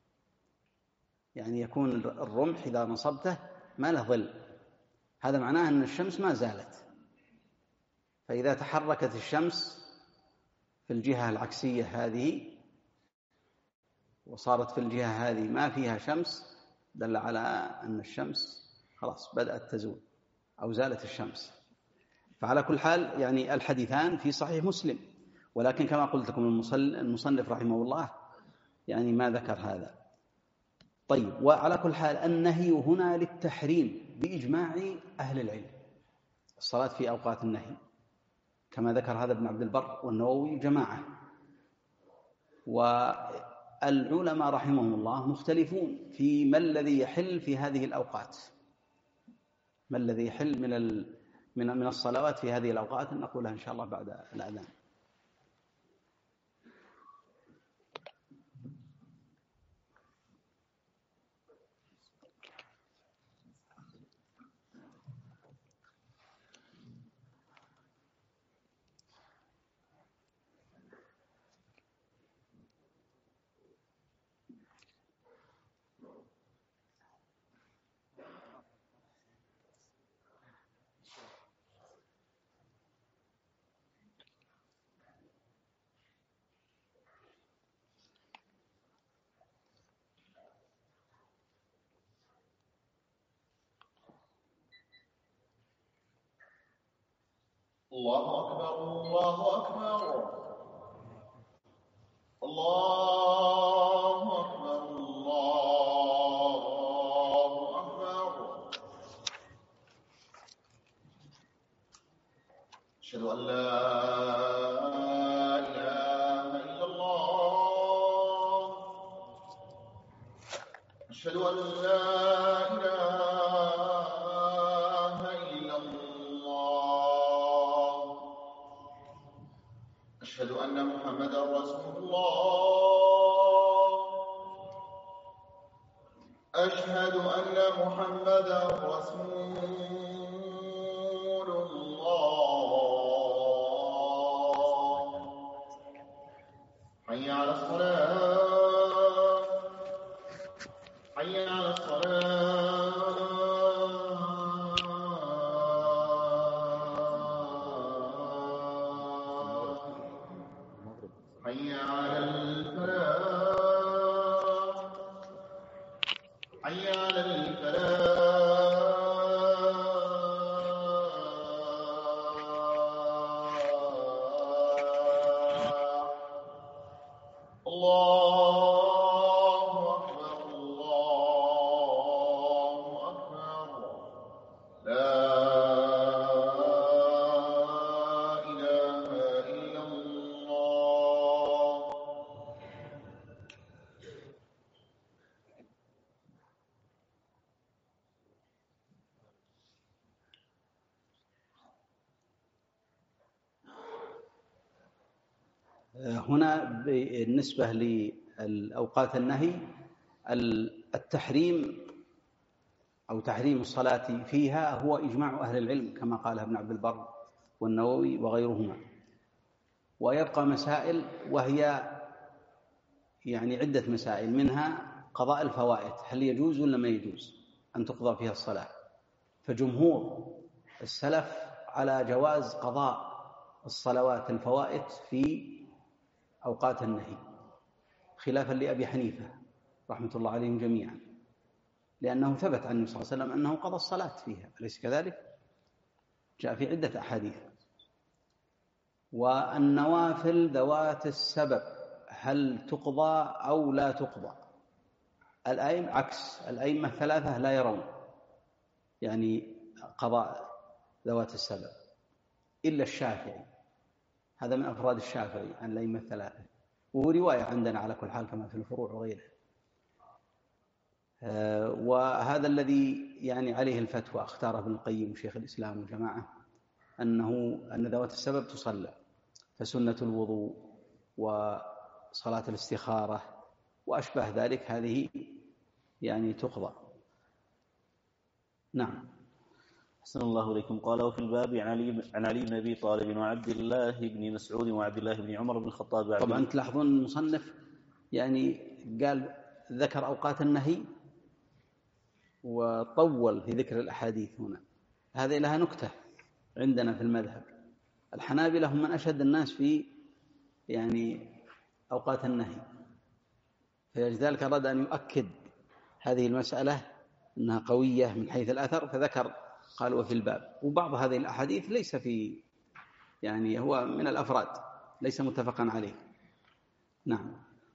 يعني يكون الرمح إذا نصبته ما له ظل، هذا معناه أن الشمس ما زالت. فإذا تحركت الشمس في الجهة العكسية هذه وصارت في الجهة هذه ما فيها شمس، دل على أن الشمس خلاص بدأت تزول أو زالت الشمس. فعلى كل حال يعني الحديثان في صحيح مسلم، ولكن كما قلت لكم المصنف رحمه الله يعني ما ذكر هذا. طيب وعلى كل حال النهي هنا للتحريم بإجماع أهل العلم، الصلاة في أوقات النهي كما ذكر هذا ابن عبد البر والنووي جماعة. والعلماء رحمهم الله مختلفون في ما الذي يحل في هذه الأوقات، ما الذي يحل من من من الصلوات في هذه الأوقات، نقولها إن شاء الله بعد الأذان. الله أكبر الله أكبر الله أكبر الله أكبر. أشهد أن لا إله إلا الله. أشهد أن لا إله إلا الله. أشهد أن محمدا رسول الله. أشهد أن محمدا رسول الله. حي على الصلاة حي على الصلاة. حي على الفلاح حي على الفلاح. الله أكبر الله أكبر. لا إله إلا الله. هنا بالنسبة للأوقات النهي التحريم أو تحريم الصلاة فيها هو إجماع أهل العلم كما قال ابن عبد البر والنووي وغيرهما. ويبقى مسائل وهي يعني عدة مسائل، منها قضاء الفوائد، هل يجوز ولا ما يجوز أن تقضى فيها الصلاة؟ فجمهور السلف على جواز قضاء الصلوات الفوائد في أوقات النهي، خلافا لأبي حنيفة رحمة الله عليهم جميعا، لأنه ثبت عن النبي صلى الله عليه وسلم أنه قضى الصلاة فيها، أليس كذلك؟ جاء في عدة أحاديث. والنوافل ذوات السبب هل تقضى أو لا تقضى؟ الأئمة عكس، الأئمة الثلاثة لا يرون يعني قضاء ذوات السبب إلا الشافعي، هذا من أفراد الشافعي عن الأئمة الثلاثة، وهو رواية عندنا على كل حال كما في الفروع وغيره. وهذا الذي يعني عليه الفتوى اختاره ابن القيم وشيخ الإسلام وجماعة، أنه أن ذوات السبب تصلى، فسنة الوضوء وصلاة الاستخارة وأشبه ذلك هذه يعني تقضى. نعم. أحسن الله إليكم. قال وفي الباب عن علي عن علي بن أبي طالب وعبد الله بن مسعود وعبد الله بن عمر بن الخطاب. طبعا تلاحظون المصنف يعني قال ذكر أوقات النهي وطول في ذكر الأحاديث هنا، هذه لها نكتة عندنا في المذهب. الحنابلة هم من أشد الناس في يعني أوقات النهي، فلذلك أراد أن يؤكد هذه المسألة أنها قوية من حيث الأثر، فذكر قال وفي الباب. وبعض هذه الأحاديث ليس في يعني هو من الأفراد ليس متفقا عليه. نعم.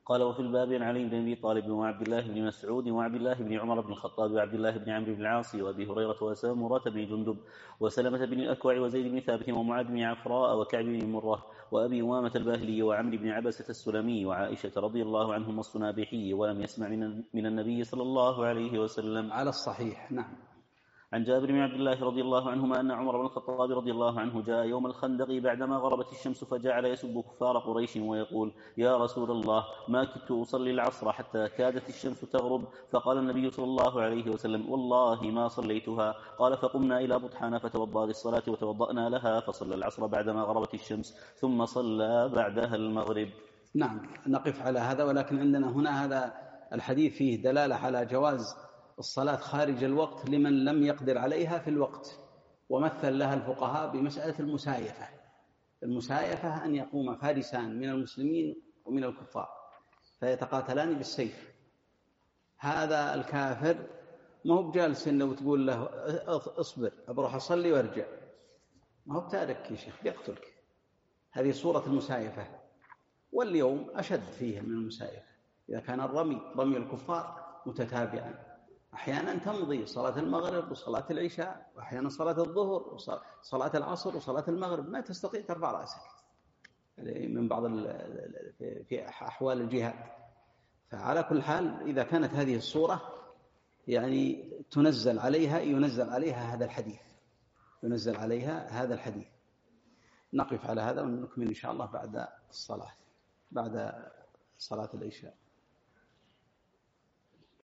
قال وفي الباب عن علي بن أبي طالب وعبد الله بن مسعود وعبد الله بن عمر بن الخطاب وعبد الله بن عمرو بن العاص وأبي هريرة وسامورة بن جندب وسلمة بن الأكوع وزيد بن ثابت ومعاذ بن عفراء وكعب بن مرة وأبي أمامة الباهلي وعمرو بن عبسة السلمي وعائشة رضي الله عنهم الصنابحي ولم يسمع من النبي صلى الله عليه وسلم. على الصحيح. نعم. عن جابر بن عبد الله رضي الله عنهما أن عمر بن الخطاب رضي الله عنه جاء يوم الخندق بعدما غربت الشمس فجعل يسب كفار قريش ويقول يا رسول الله ما كدت أصلي العصر حتى كادت الشمس تغرب، فقال النبي صلى الله عليه وسلم والله ما صليتها. قال فقمنا إلى بطحان فتوضأ للصلاة وتوضأنا لها فصلى العصر بعدما غربت الشمس ثم صلى بعدها المغرب. نعم، نقف على هذا، ولكن عندنا هنا هذا الحديث فيه دلالة على جواز الصلاة خارج الوقت لمن لم يقدر عليها في الوقت، ومثل لها الفقهاء بمسألة المسايفة. المسايفة أن يقوم فارسان من المسلمين ومن الكفار فيتقاتلان بالسيف. هذا الكافر ما هو بجالس إنه وتقول له اصبر أبروح أصلي وارجع، ما هو بتارك يا شيخ بيقتلك. هذه صورة المسايفة، واليوم أشد فيه من المسايفة إذا كان الرمي رمي الكفار متتابعا، أحيانا تمضي صلاة المغرب وصلاة العشاء، وأحيانا صلاة الظهر وصلاة العصر وصلاة المغرب، ما تستطيع ترفع رأسك من بعض في أحوال الجهاد. فعلى كل حال إذا كانت هذه الصورة يعني تنزل عليها ينزل عليها هذا الحديث ينزل عليها هذا الحديث. نقف على هذا ونكمل إن شاء الله بعد الصلاة بعد صلاة العشاء.